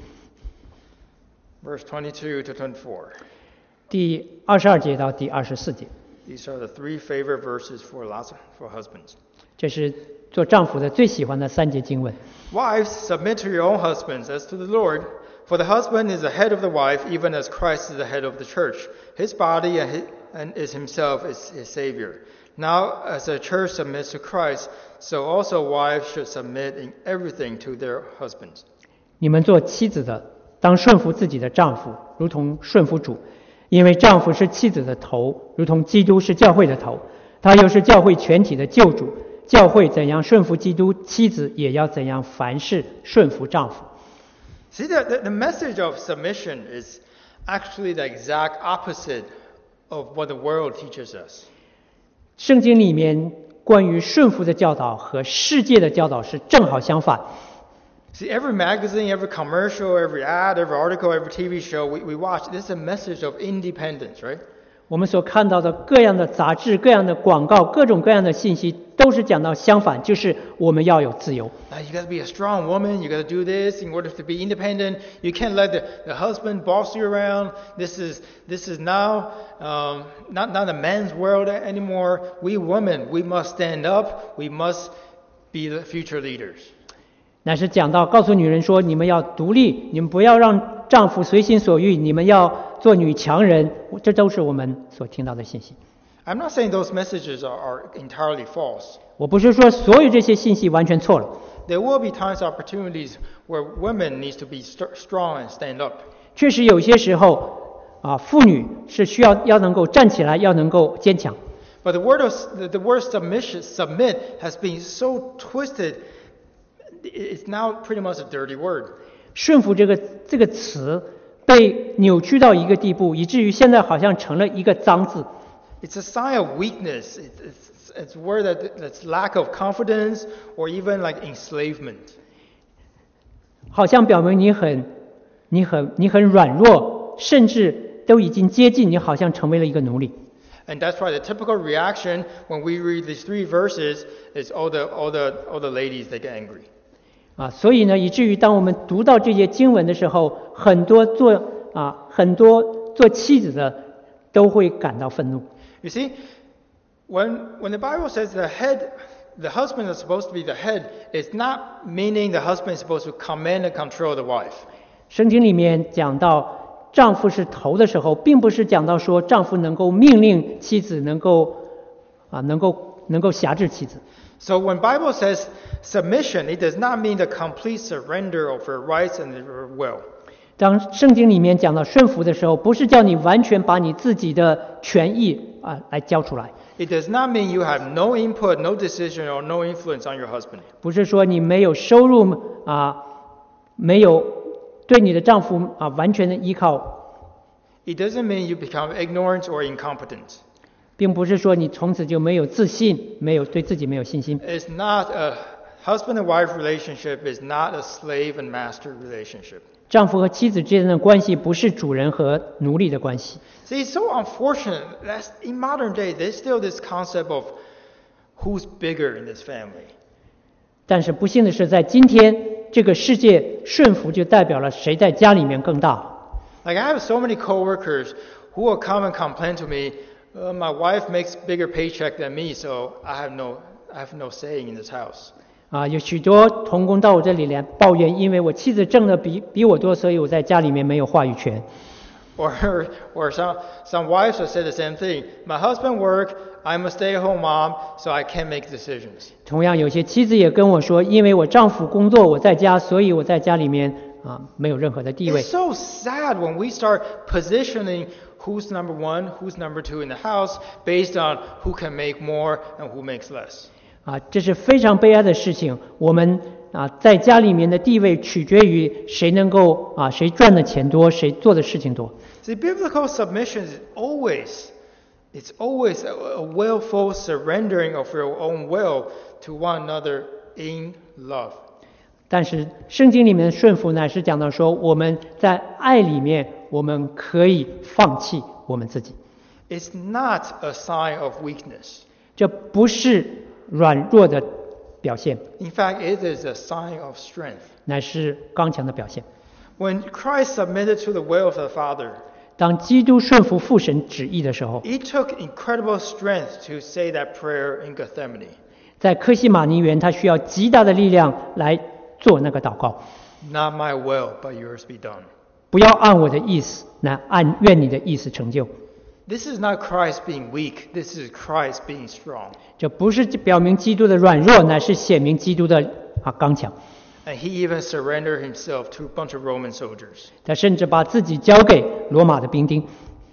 Verse twenty-two to twenty-four. 第二十二节到第二十四节， These are the three favorite verses for lots of, for husbands. 这是做丈夫的最喜欢的三节经文。 Wives, submit to your own husbands as to the Lord, for the husband is the head of the wife, even as Christ is the head of the church, his body and, his, and is himself is his Savior. Now, as the church submits to Christ, so also wives should submit in everything to their husbands. 你们做妻子的，当顺服自己的丈夫，如同顺服主，因为丈夫是妻子的头，如同基督是教会的头，他又是教会全体的救主。教会怎样顺服基督，妻子也要怎样凡事顺服丈夫。 See, the, the, the message of submission is actually the exact opposite of what the world teaches us. 圣经里面关于顺服的教导和世界的教导是正好相反。 See, every magazine, every commercial, every ad, every article, every T V show we, we watch, this is a message of independence, right? 我们所看到的各样的杂志、各样的广告、各种各样的信息，都是讲到相反，就是我们要有自由。 Uh, you got to be a strong woman. You got to do this in order to be independent. You can't let the, the husband boss you around. This is this is now um, not not a man's world anymore. We women, we must stand up. We must be the future leaders. 乃是讲到告诉女人说，你们要独立，你们不要让丈夫随心所欲，你们要做女强人，这都是我们所听到的信息。 I'm not saying those messages are, are entirely false. 我不是说所有这些信息完全错了， There will be times, opportunities where women need to be st- strong and stand up. 确实有些时候啊，妇女是需要要能够站起来，要能够坚强。 But the word of the, the word submission, submit, has been so twisted. It's now pretty much a dirty word. 顺服这个这个词被扭曲到一个地步，以至于现在好像成了一个脏字。 It's a sign of weakness. It, it's, it's a word that, that's lack of confidence or even like enslavement. 好像表明你很、你很、你很软弱，甚至都已经接近你，好像成为了一个奴隶。 And that's why the typical reaction when we read these three verses is all the all the all the ladies they get angry. 啊，所以呢，以至于当我们读到这些经文的时候，很多做啊，很多做妻子的都会感到愤怒。 You see, when when the Bible says the head, the husband is supposed to be the head, it's not meaning the husband is supposed to command and control the wife. 圣经里面讲到丈夫是头的时候，并不是讲到说丈夫能够命令妻子，能够啊，能够能够辖制妻子。 So when Bible says submission, it does not mean the complete surrender of her rights and her will. 当圣经里面讲到顺服的时候，不是叫你完全把你自己的权益啊来交出来， It does not mean you have no input, no decision, or no influence on your husband. 不是说你没有收入啊，没有对你的丈夫啊完全的依靠， It doesn't mean you become ignorant or incompetent. 并不是说你从此就没有自信，没有对自己没有信心。 It's not a husband and wife relationship is not a slave and master relationship. 丈夫和妻子之间的关系不是主人和奴隶的关系。 See, it's so unfortunate that in modern day there's still this concept of who's bigger in this family. 但是不幸的是，在今天这个世界，顺服就代表了谁在家里面更大。 Like I have so many coworkers who will come and complain to me, uh, my wife makes bigger paycheck than me, so I have no I have no say in this house. 啊，有许多同工到我这里来抱怨，因为我妻子挣的比比我多，所以我在家里面没有话语权。 Or or some some wives will say the same thing. My husband work, I'm a stay-at-home mom, so I can't make decisions. 同样，有些妻子也跟我说，因为我丈夫工作，我在家，所以我在家里面啊没有任何的地位 It's。so sad when we start positioning who's number one, who's number two in the house based on who can make more and who makes less. 啊，这是非常悲哀的事情。我们啊，在家里面的地位取决于谁能够啊，谁赚的钱多，谁做的事情多。 See, biblical submission is always, it's always a, a willful surrendering of your own will to one another in love. 但是圣经里面的顺服呢，是讲到说我们在爱里面，我们可以放弃我们自己， It's not a sign of weakness. 这不是软弱的表现， In fact, it is a sign of strength. 乃是刚强的表现。 When Christ submitted to the will of the Father, 当基督顺服父神旨意的时候， it took incredible strength to say that prayer in Gethsemane. 在科西玛尼园，他需要极大的力量来做那个祷告。 Not my will, but yours be done. 不要按我的意思，乃按愿你的意思成就。 This is not Christ being weak. This is Christ being strong. 这不是表明基督的软弱，乃是显明基督的啊刚强。 And he even surrendered himself to a bunch of Roman soldiers. 他甚至把自己交给罗马的兵丁。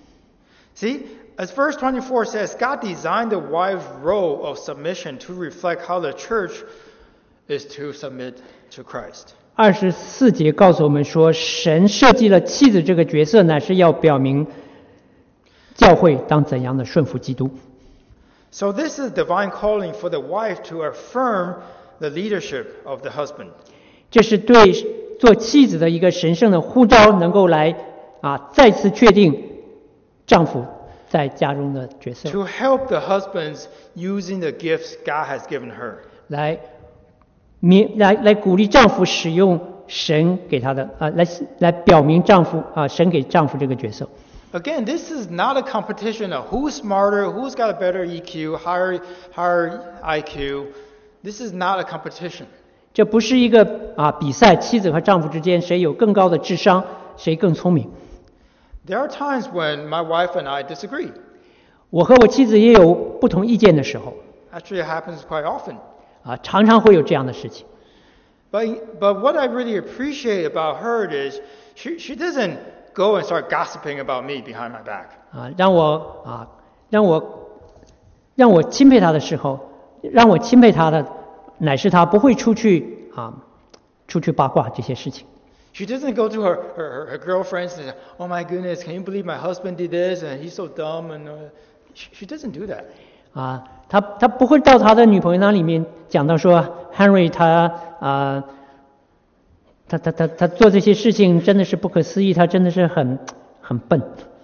See, as verse twenty-four says, God designed the wife's role of submission to reflect how the church is to submit to Christ. 二十四节告诉我们说，神设计了妻子这个角色，乃是要表明教会当怎样的顺服基督。 So this is divine calling for the wife to affirm the leadership of the husband. 这是对做妻子的一个神圣的呼召，能够来啊再次确定丈夫在家中的角色， To help the husbands using the gifts God has given her. 来明来来鼓励丈夫使用神给他的啊，来来表明丈夫啊神给丈夫这个角色。 Again, this is not a competition of who's smarter, who's got a better E Q, higher, higher I Q. This is not a competition. 这不是一个啊比赛，妻子和丈夫之间谁有更高的智商，谁更聪明。 There are times when my wife and I disagree. 我和我妻子也有不同意见的时候， Actually, it happens quite often. 啊，常常会有这样的事情。 But, but what I really appreciate about her is she, she doesn't go and start gossiping about me behind my back. 啊，让我啊，让我让我钦佩他的时候，让我钦佩他的，乃是他不会出去啊，出去八卦这些事情。 She doesn't go to her, her, her girlfriends and say, oh my goodness, can you believe my husband did this and he's so dumb? And uh, she, she doesn't do that. 啊，他他不会到他的女朋友那里面讲到说 Henry 他啊，他他他他做这些事情真的是不可思议，他真的是很很笨。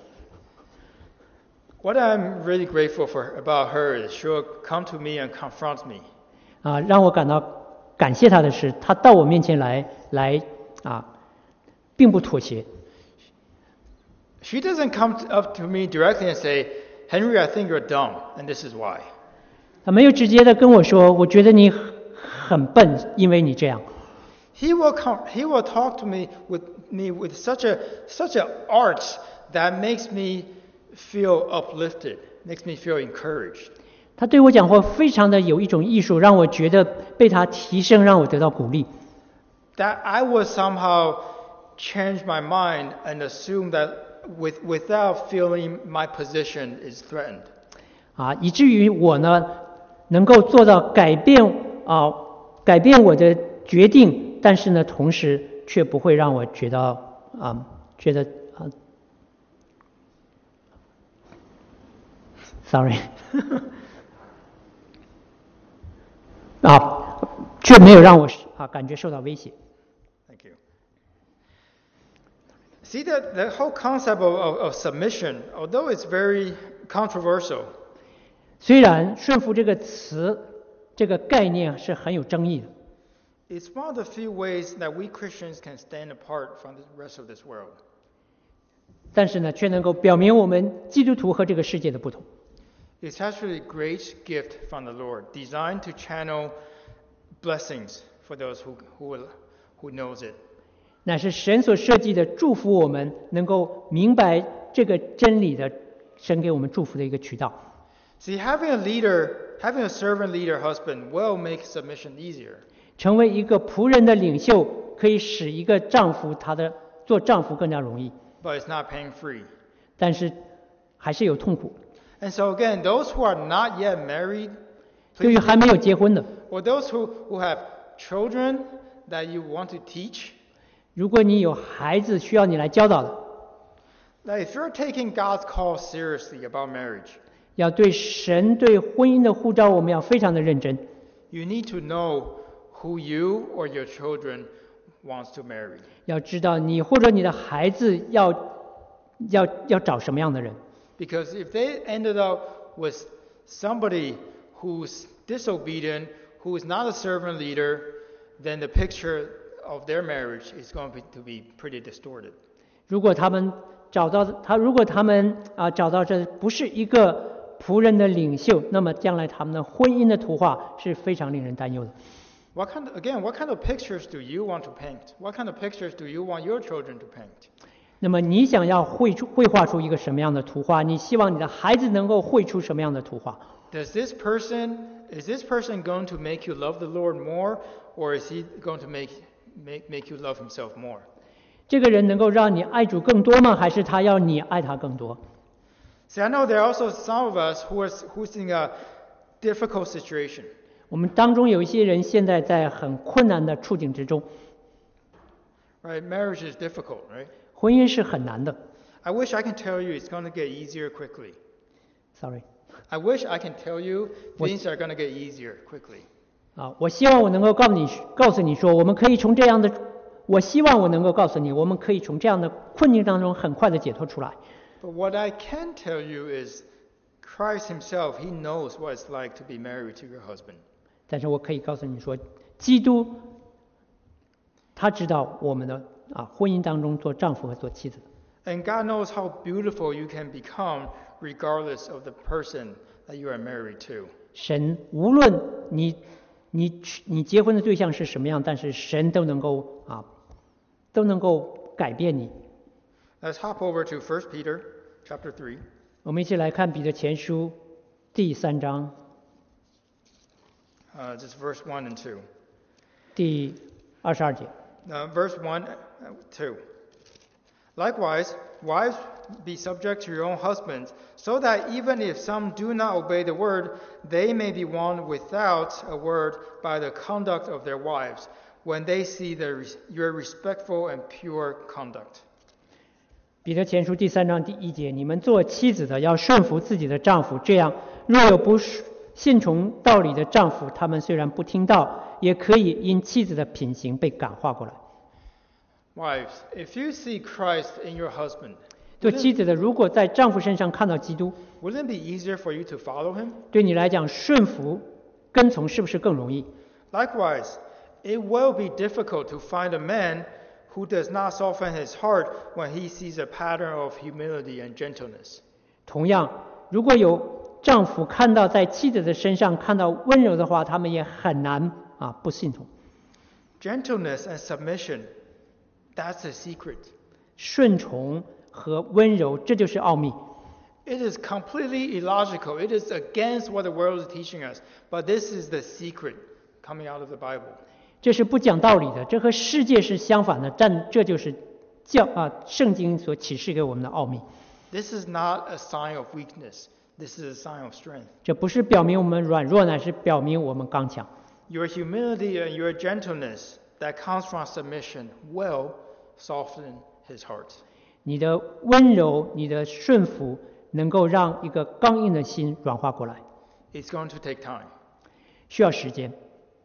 What I'm really grateful for about her is she'll come to me and confront me. 啊，让我感到感谢他的是，他到我面前来来啊，并不妥协。 She doesn't come up to me directly and say, Henry, I think you're dumb, and this is why. 他没有直接的跟我说，我觉得你很笨，因为你这样。 He will come. He will talk to me with me with such a such an art that makes me feel uplifted, makes me feel encouraged. 他对我讲话非常的有一种艺术，让我觉得被他提升，让我得到鼓励。 That I will somehow change my mind and assume that with without feeling my position is threatened. 啊，以至于我呢能够做到改变啊，改变我的决定，但是呢，同时却不会让我觉得啊，觉得啊 ，sorry， 啊，却没有让我啊感觉受到威胁。 Thank you. See that the whole concept of, of, of submission, although it's very controversial. 虽然顺服这个词，这个概念是很有争议的。 It's one of the few ways that we Christians can stand apart from the rest of this world. 但是呢，却能够表明我们基督徒和这个世界的不同。 It's actually a great gift from the Lord, designed to channel blessings for those who who who knows it. 乃是神所设计的祝福我们能够明白这个真理的神给我们祝福的一个渠道。 See, having a leader, having a servant leader husband will make submission easier. 成为一个仆人的领袖，可以使一个丈夫他的做丈夫更加容易， But it's not pain free. 但是还是有痛苦。 And so again, those who are not yet married, 对于 please, 还没有结婚的， or those who, who have children that you want to teach, 如果你有孩子需要你来教导的， that if you're taking God's call seriously about marriage, 要对神对婚姻的呼召，我们要非常的认真。 you need to know who you or your children wants to marry. 要知道你或者你的孩子要要要找什么样的人， Because if they ended up with somebody who's disobedient, who is not a servant leader, then the picture of their marriage is going to be, to be pretty distorted. 如果他们找到他，如果他们啊找到这不是一个仆人的领袖，那么将来他们的婚姻的图画是非常令人担忧的。 What kind of, again, what kind of pictures do you want to paint? What kind of pictures do you want your children to paint? 那么你想要绘出绘画出一个什么样的图画？你希望你的孩子能够绘出什么样的图画？ Does this person, is this person going to make you love the Lord more, or is he going to make, make, make you love himself more? 这个人能够让你爱主更多吗？还是他要你爱他更多？ See, I know there are also some of us who are who's in a difficult situation. 我们当中有一些人现在在很困难的处境之中， Right? Marriage is difficult, right? 婚姻是很难的。 I wish I can tell you it's going to get easier quickly. Sorry， I wish I can tell you 我 things are going to get easier quickly. 啊，我希望我能够告诉你，告诉你说，我们可以从这样的，我希望我能够告诉你，我们可以从这样的困境当中很快的解脱出来。 But what I can tell you is Christ himself, he knows what it's like to be married to your husband. 但是我可以告诉你说，基督他知道我们的啊婚姻当中做丈夫和做妻子的。 And God knows how beautiful you can become regardless of the person that you are married to. 神无论你你你结婚的对象是什么样，但是神都能够啊都能够改变你。 Let's hop over to First Peter chapter three. 我们一起来看彼得前书第三章 Uh, just verse one and two. 第二十二节。 Uh, verse one, uh, two. Likewise, wives, be subject to your own husbands, so that even if some do not obey the word, they may be won without a word by the conduct of their wives, when they see the, your respectful and pure conduct. 彼得前书第三章第一节：你们做妻子的要顺服自己的丈夫，这样若有不信从道理的丈夫，他们虽然不听道，也可以因妻子的品行被感化过来。 Wives, if you see Christ in your husband, 做妻子的，如果在丈夫身上看到基督， wouldn't it be easier for you to follow him? 对你来讲顺服、跟从是不是更容易？ Likewise, it will be difficult to find a man who does not soften his heart when he sees a pattern of humility and gentleness. 同样，如果有丈夫看到在妻子的身上看到温柔的话，他们也很难啊不信从。 Gentleness and submission, that's the secret. 顺从和温柔，这就是奥秘。 It is completely illogical. It is against what the world is teaching us. But this is the secret coming out of the Bible. 这是不讲道理的，这和世界是相反的，但这就是教啊圣经所启示给我们的奥秘。 This is not a sign of weakness. This is a sign of strength. 这不是表明我们软弱，乃是表明我们刚强。 Your humility and your gentleness that comes from submission will soften his heart. 你的温柔，你的顺服，能够让一个刚硬的心软化过来， It's going to take time. 需要时间。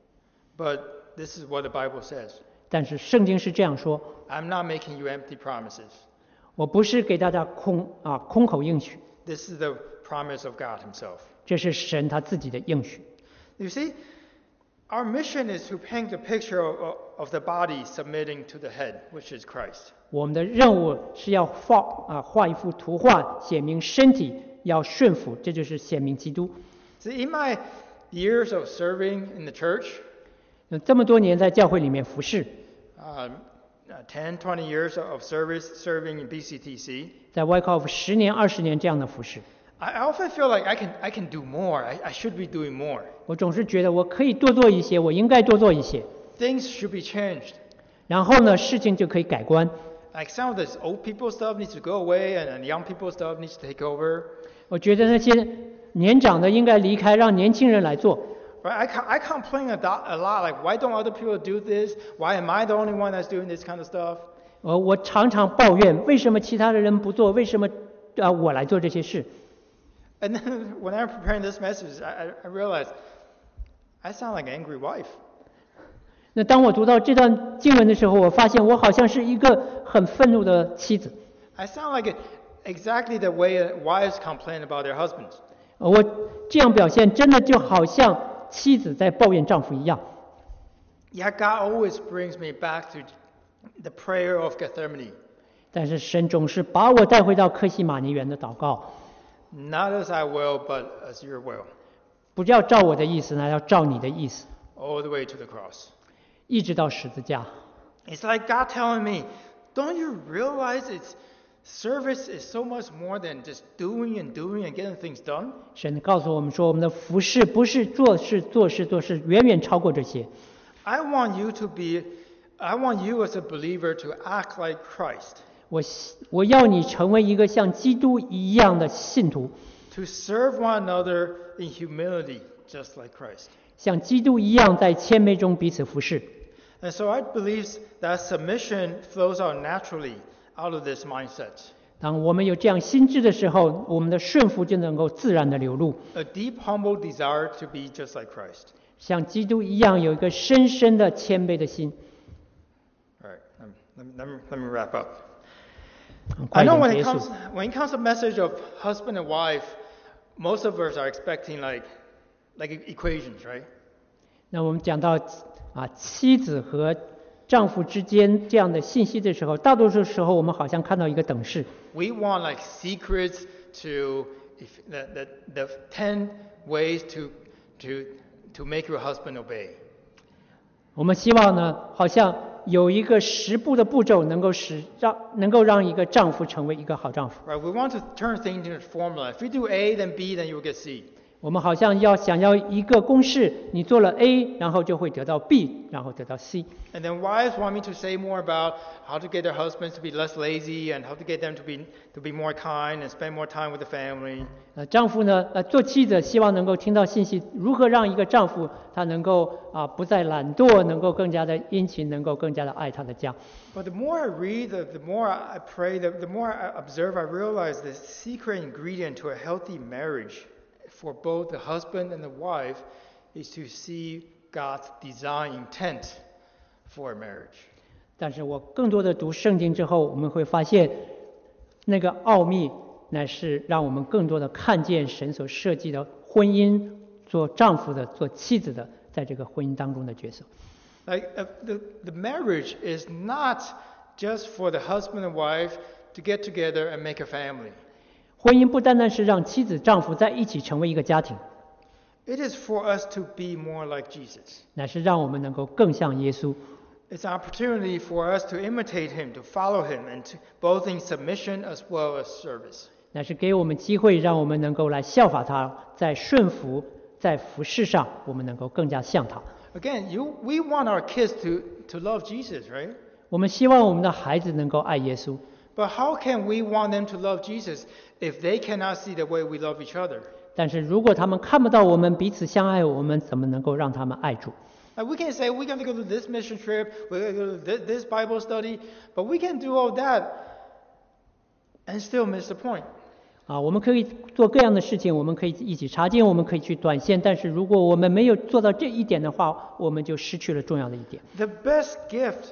But this is what the Bible says. 但是圣经是这样说， I'm not making you empty promises. 我不是给大家空啊空口应许， This is the promise of God himself. 这是神他自己的应许。 You see, our mission is to paint the picture of, of the body submitting to the head, which is Christ. 我们的任务是要画啊画一幅图画，写明身体要顺服，这就是显明基督。 See, in my years of serving in the church, 那这么多年在教会里面服侍， um, uh, ten, twenty years of service serving in B C T C, 在 Wyckoff 十年、二十年这样的服侍， I I often feel like I can, I can do more. I, I should be doing more. 我总是觉得我可以多做一些，我应该多做一些， Things should be changed. 然后呢，事情就可以改观。 Like some of this old people stuff needs to go away and, and young people stuff needs to take over. 我觉得那些年长的应该离开，让年轻人来做。 Right? I, co- I complain a, do- a lot, like, why don't other people do this? Why am I the only one that's doing this kind of stuff? 呃，我常常抱怨，为什么其他的人不做？为什么啊我来做这些事？ And then when I'm preparing this message, I, I- I realized I sound like an angry wife. 那当我读到这段经文的时候，我发现我好像是一个很愤怒的妻子。 I sound like it, exactly the way wives complain about their husbands. 呃我这样表现，真的就好像妻子在抱怨丈夫一样。 Yet God always brings me back to the prayer of Gethsemane. 但是神总是把我带回到克西马尼园的祷告， Not as I will, but as your will. 不要照我的意思，乃要照你的意思， All the way to the cross. 一直到十字架。 It's like God telling me, don't you realize it's service is so much more than just doing and doing and getting things done? 神告诉我们说，我们的服侍不是做事做事做事，远远超过这些。 I want you to be, I want you as a believer to act like Christ, 我希我要你成为一个像基督一样的信徒， to serve one another in humility, just like Christ. 像基督一样在谦卑中彼此服侍。 And so I believe that submission flows out naturally out of this mindset. 当我们有这样心智的时候，我们的顺服就能够自然的流露， A deep, humble desire to be just like Christ. 像基督一样有一个深深的谦卑的心。 All right, um, let me, let me, let me wrap up. 很 I 快 know 点 when 结 it 束 comes。when it comes to message of husband and wife, most of us are expecting like like equations, right? 那我们讲到啊妻子和丈夫之间这样的信息的时候，大多数时候我们好像看到一个等式。 We want like secrets to if, the, the, the ten ways to to to make your husband obey. 我们希望呢，好像有一个十步的步骤，能够使让能够让一个丈夫成为一个好丈夫。 Right? We want to turn things into a formula. If you do A, then B, then you will get C. 我们好像要想要一个公式，你做了 A， 然后就会得到 B， 然后得到 C。 And then wives want me to say more about how to get their husbands to be less lazy and how to get them to be to be more kind and spend more time with the family. 呃，丈夫呢，呃，做妻子希望能够听到信息，如何让一个丈夫他能够啊、不再懒惰，能够更加的殷勤，能够更加的爱他的家。 But the more I read, the, the more I pray, the, the more I observe, I realize the secret ingredient to a healthy marriage for both the husband and the wife is to see God's design intent for a marriage. 但是我更多的读圣经之后，我们会发现，那个奥秘乃是让我们更多的看见神所设计的婚姻，做丈夫的、做妻子的，在这个婚姻当中的角色。 Like uh, the, the marriage is not just for the husband and wife to get together and make a family. 婚姻不单单是让妻子、丈夫在一起成为一个家庭， It is for us to be more like Jesus. 乃是让我们能够更像耶稣。 It's an opportunity for us to imitate him, to follow him, and to, both in submission as well as service. 乃是给我们机会，让我们能够来效法他，在顺服、在服事上，我们能够更加像他。 Again, you, we want our kids to, to love Jesus, right? 我们希望我们的孩子能够爱耶稣， But how can we want them to love Jesus if they cannot see the way we love each other? 但是如果他们看不到我们彼此相爱，我们怎么能够让他们爱主？ Like we can say we're going to go to this mission trip, we're going to go to this, this Bible study, but we can do all that and still miss the point. 啊，我们可以做各样的事情，我们可以一起查经，我们可以去短线，但是如果我们没有做到这一点的话，我们就失去了重要的一点。 The best gift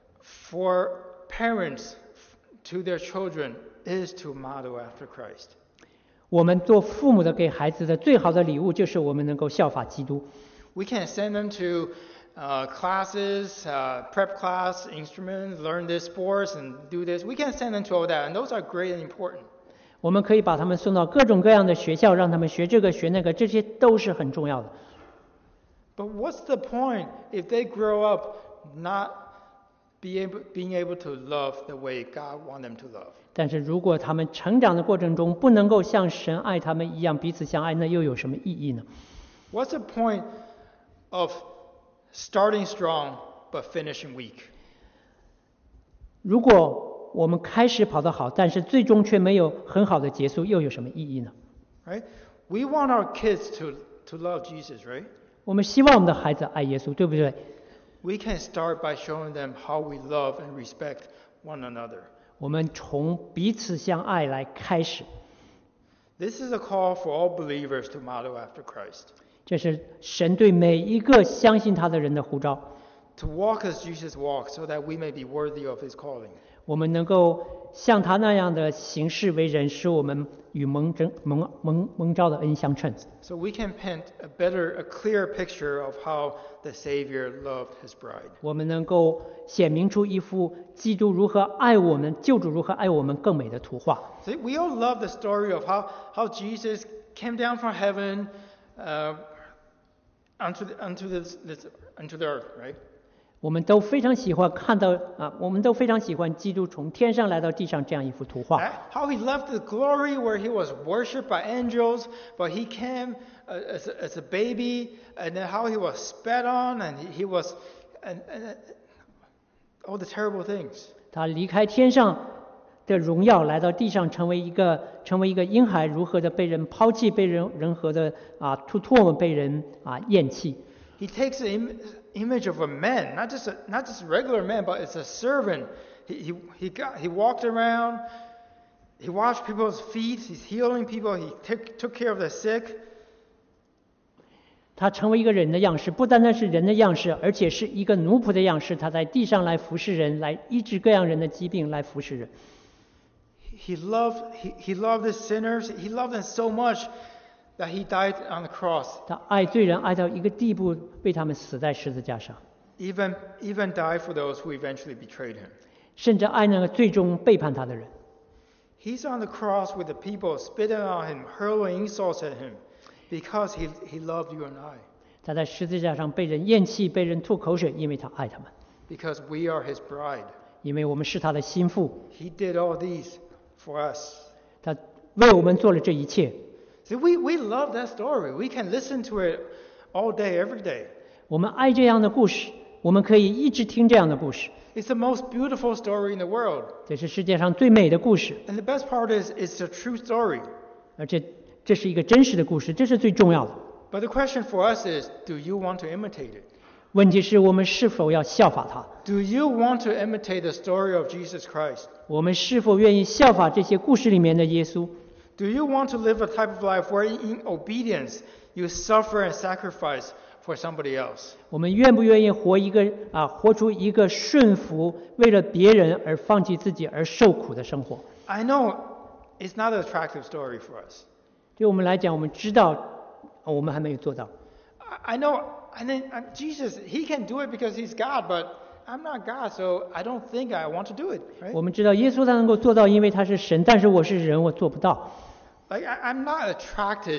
for parents to their children is to model after Christ. 我们做父母的给孩子的最好的礼物，就是我们能够效法基督。 We can send them to uh, classes, uh, prep class, instruments, learn this sports and do this. We can send them to all that, and those are great and important. 我们可以把他们送到各种各样的学校，让他们学这个学那个，这些都是很重要的。 But what's the point if they grow up not be able, being able to love the way God wants them to love? 但是如果他们成长的过程中不能够像神爱他们一样彼此相爱，那又有什么意义呢？ What's the point of starting strong but finishing weak? 如果我们开始跑得好，但是最终却没有很好的结束，又有什么意义呢？ Right? We want our kids to, to love Jesus, right? 我们希望我们的孩子爱耶稣，对不对？ We can start by showing them how we love and respect one another. 我们从彼此相爱来开始， This is a call for all believers to model after Christ, 这是神对每一个相信他的人的呼召。 to walk as Jesus walked so that we may be worthy of his calling. 我们能够像他那样的行事为人，使我们与蒙征蒙蒙蒙召的恩相称。 So we can paint a better, a clearer picture of how the Savior loved his bride. 我们能够显明出一幅基督如何爱我们、救主如何爱我们更美的图画。 See, we all love the story of how, how Jesus came down from heaven uh, onto, the, onto, this, this, onto the earth, right? 我们都非常喜欢看到啊，我们都非常喜欢基督从天上来到地上这样一幅图画。 Right? How he left the glory where he was worshipped by angels, but he came uh, as, a, as a baby, and then how he was spat on, and he, he was, and, and uh, all the terrible things. 他离开天上的荣耀，来到地上，成为一个成为一个婴孩，如何的被人抛弃，被人人和的啊吐唾沫，被人啊厌弃。 He takes the, im- image of a man, not just a, not just a regular man, but it's a servant. He, he, he, got, he walked around, he washed people's feet, he's healing people, he took, took care of the sick. 他成为一个人的样式，不单单是人的样式，而且是一个奴仆的样式。他在地上来服侍人，来医治各样人的疾病，来服侍人。 He loved, he, he loved the sinners. He loved them so much that he died on the cross. 他爱罪人爱到一个地步，为他们死在十字架上。 Even, even died for those who eventually betrayed him. 甚至爱那个最终背叛他的人。 He's on the cross with the people spitting on him, hurling insults at him, because he, he loved you and I. 他在十字架上被人厌弃，被人吐口水，因为他爱他们。 Because we are his bride. 因为我们是他的心腹。 He did all these for us. 他为我们做了这一切。 See, we, we love that story. We can listen to it all day, every day. 我们爱这样的故事，我们可以一直听这样的故事。 It's the most beautiful story in the world. 这是世界上最美的故事。 And the best part is, it's a true story. 而且这是一个真实的故事，这是最重要的。 But the question for us is, do you want to imitate it? 问题是我们是否要效法它？ Do you want to imitate the story of Jesus Christ? 我们是否愿意效法这些故事里面的耶稣？ Do you want to live a type of life where in obedience you suffer and sacrifice for somebody else? 我们愿不愿意活一个啊，活出一个顺服，为了别人而放弃自己而受苦的生活？ I know it's not an attractive story for us. 对我们来讲，我们知道我们还没有做到。 I know, and then uh, Jesus, he can do it because he's God, but I'm not God, so I don't think I want to do it. Right? 我们知道耶稣他能够做到，因为他是神，但是我是人，我做不到。 Like I, I'm not attracted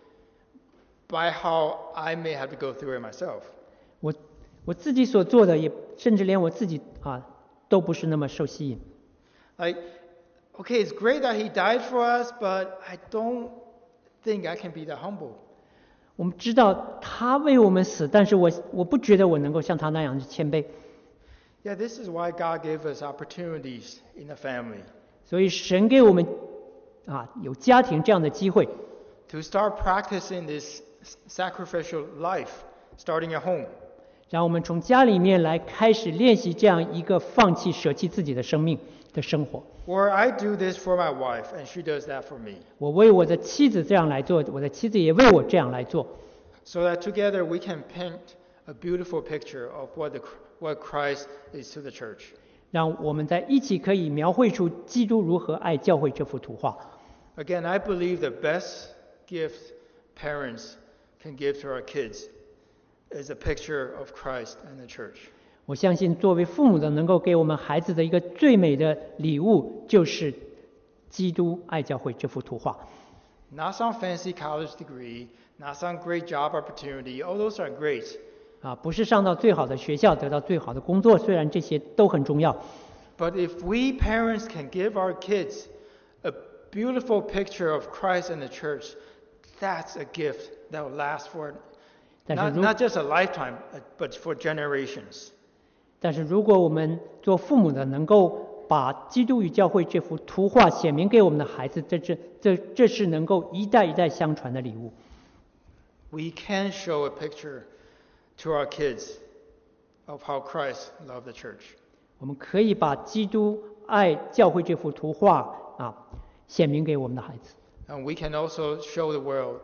by how I may have to go through it myself. 我我自己所做的，也甚至连我自己啊，都不是那么受吸引。 Like, okay, it's great that he died for us, but I don't think I can be that humble. 我们知道他为我们死，但是我我不觉得我能够像他那样谦卑。 Yeah, this is why God gave us opportunities in the family. 所以神给我们啊有家庭这样的机会， To start practicing this sacrificial life, starting at home. 让我们从家里面来开始练习这样一个放弃、舍弃自己的生命的生活。 Or I do this for my wife, and she does that for me. 我为我的妻子这样来做，我的妻子也为我这样来做。 So that together we can paint a beautiful picture of what, the, what Christ is to the church. 让我们在一起可以描绘出基督如何爱教会这幅图画。 Again, I believe the best gift parents can give to our kids is a picture of Christ and the church. 我相信作为父母的能够给我们孩子的一个最美的礼物，就是基督爱教会这幅图画。 Not some fancy college degree, not some great job opportunity. All those are great. 啊，不是上到最好的学校，得到最好的工作，虽然这些都很重要。 But if we parents can give our kids a beautiful picture of Christ and the church, that's a gift that will last for 但是 not, 如 not just a lifetime, but for generations. 但是如果我们做父母的能够把基督与教会这幅图画显明给我们的孩子，这这这这是能够一代一代相传的礼物。 We can show a picture to our kids of how Christ loved the church. 我们可以把基督爱教会这幅图画啊显明给我们的孩子。 And we can also show the world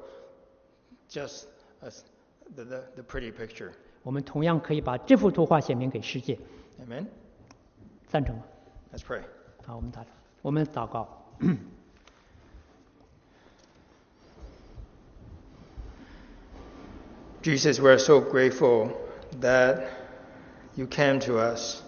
just as the, the, the pretty picture. 我们同样可以把这幅图画显明给世界。 Amen? 赞成吗？ Let's pray. 好，我们打，我们祷告。 Jesus, we're so grateful that you came to us.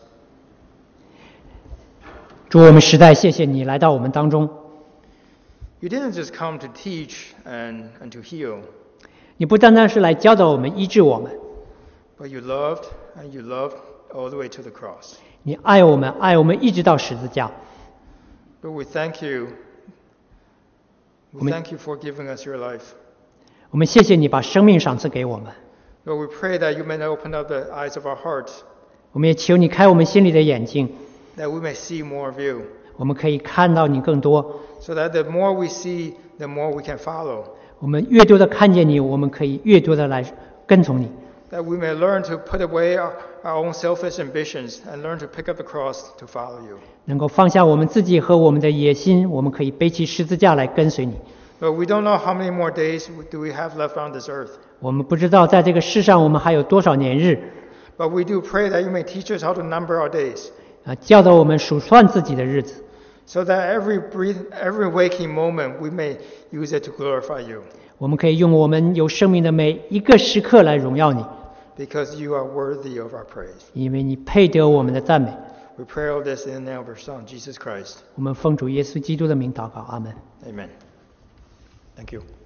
主，我们实在谢谢你来到我们当中。 You didn't just come to teach and, and to heal, 你不单单是来教导我们、医治我们， but you loved and you loved all the way to the cross. 你爱我们，爱我们一直到十字架。 But we thank you. We Amen. thank you for giving us your life. 我们谢谢你把生命赏赐给我们。 Lord, we pray that you may open up the eyes of our hearts, 我们也求你开我们心里的眼睛， that we may see more of you, 我们可以看到你更多。 so that the more we see, the more we can follow. 我们越多的看见你，我们可以越多的来跟从你。 that we may learn to put away our, our own selfish ambitions and learn to pick up the cross to follow you. 能够放下我们自己和我们的野心，我们可以背起十字架来跟随你。 But we don't know how many more days do we have left on this earth. 我们不知道在这个世上我们还有多少年日， But we do pray that you may teach us how to number our days, 啊，教导我们数算自己的日子， so that every breath, every waking moment we may use it to glorify you, 我们可以用我们有生命的每一个时刻来荣耀你， because you are worthy of our praise. 因为你配得我们的赞美。 We pray all this in the name of our Son, Jesus Christ. 我们奉主耶稣基督的名祷告，阿门。 Amen. Thank you.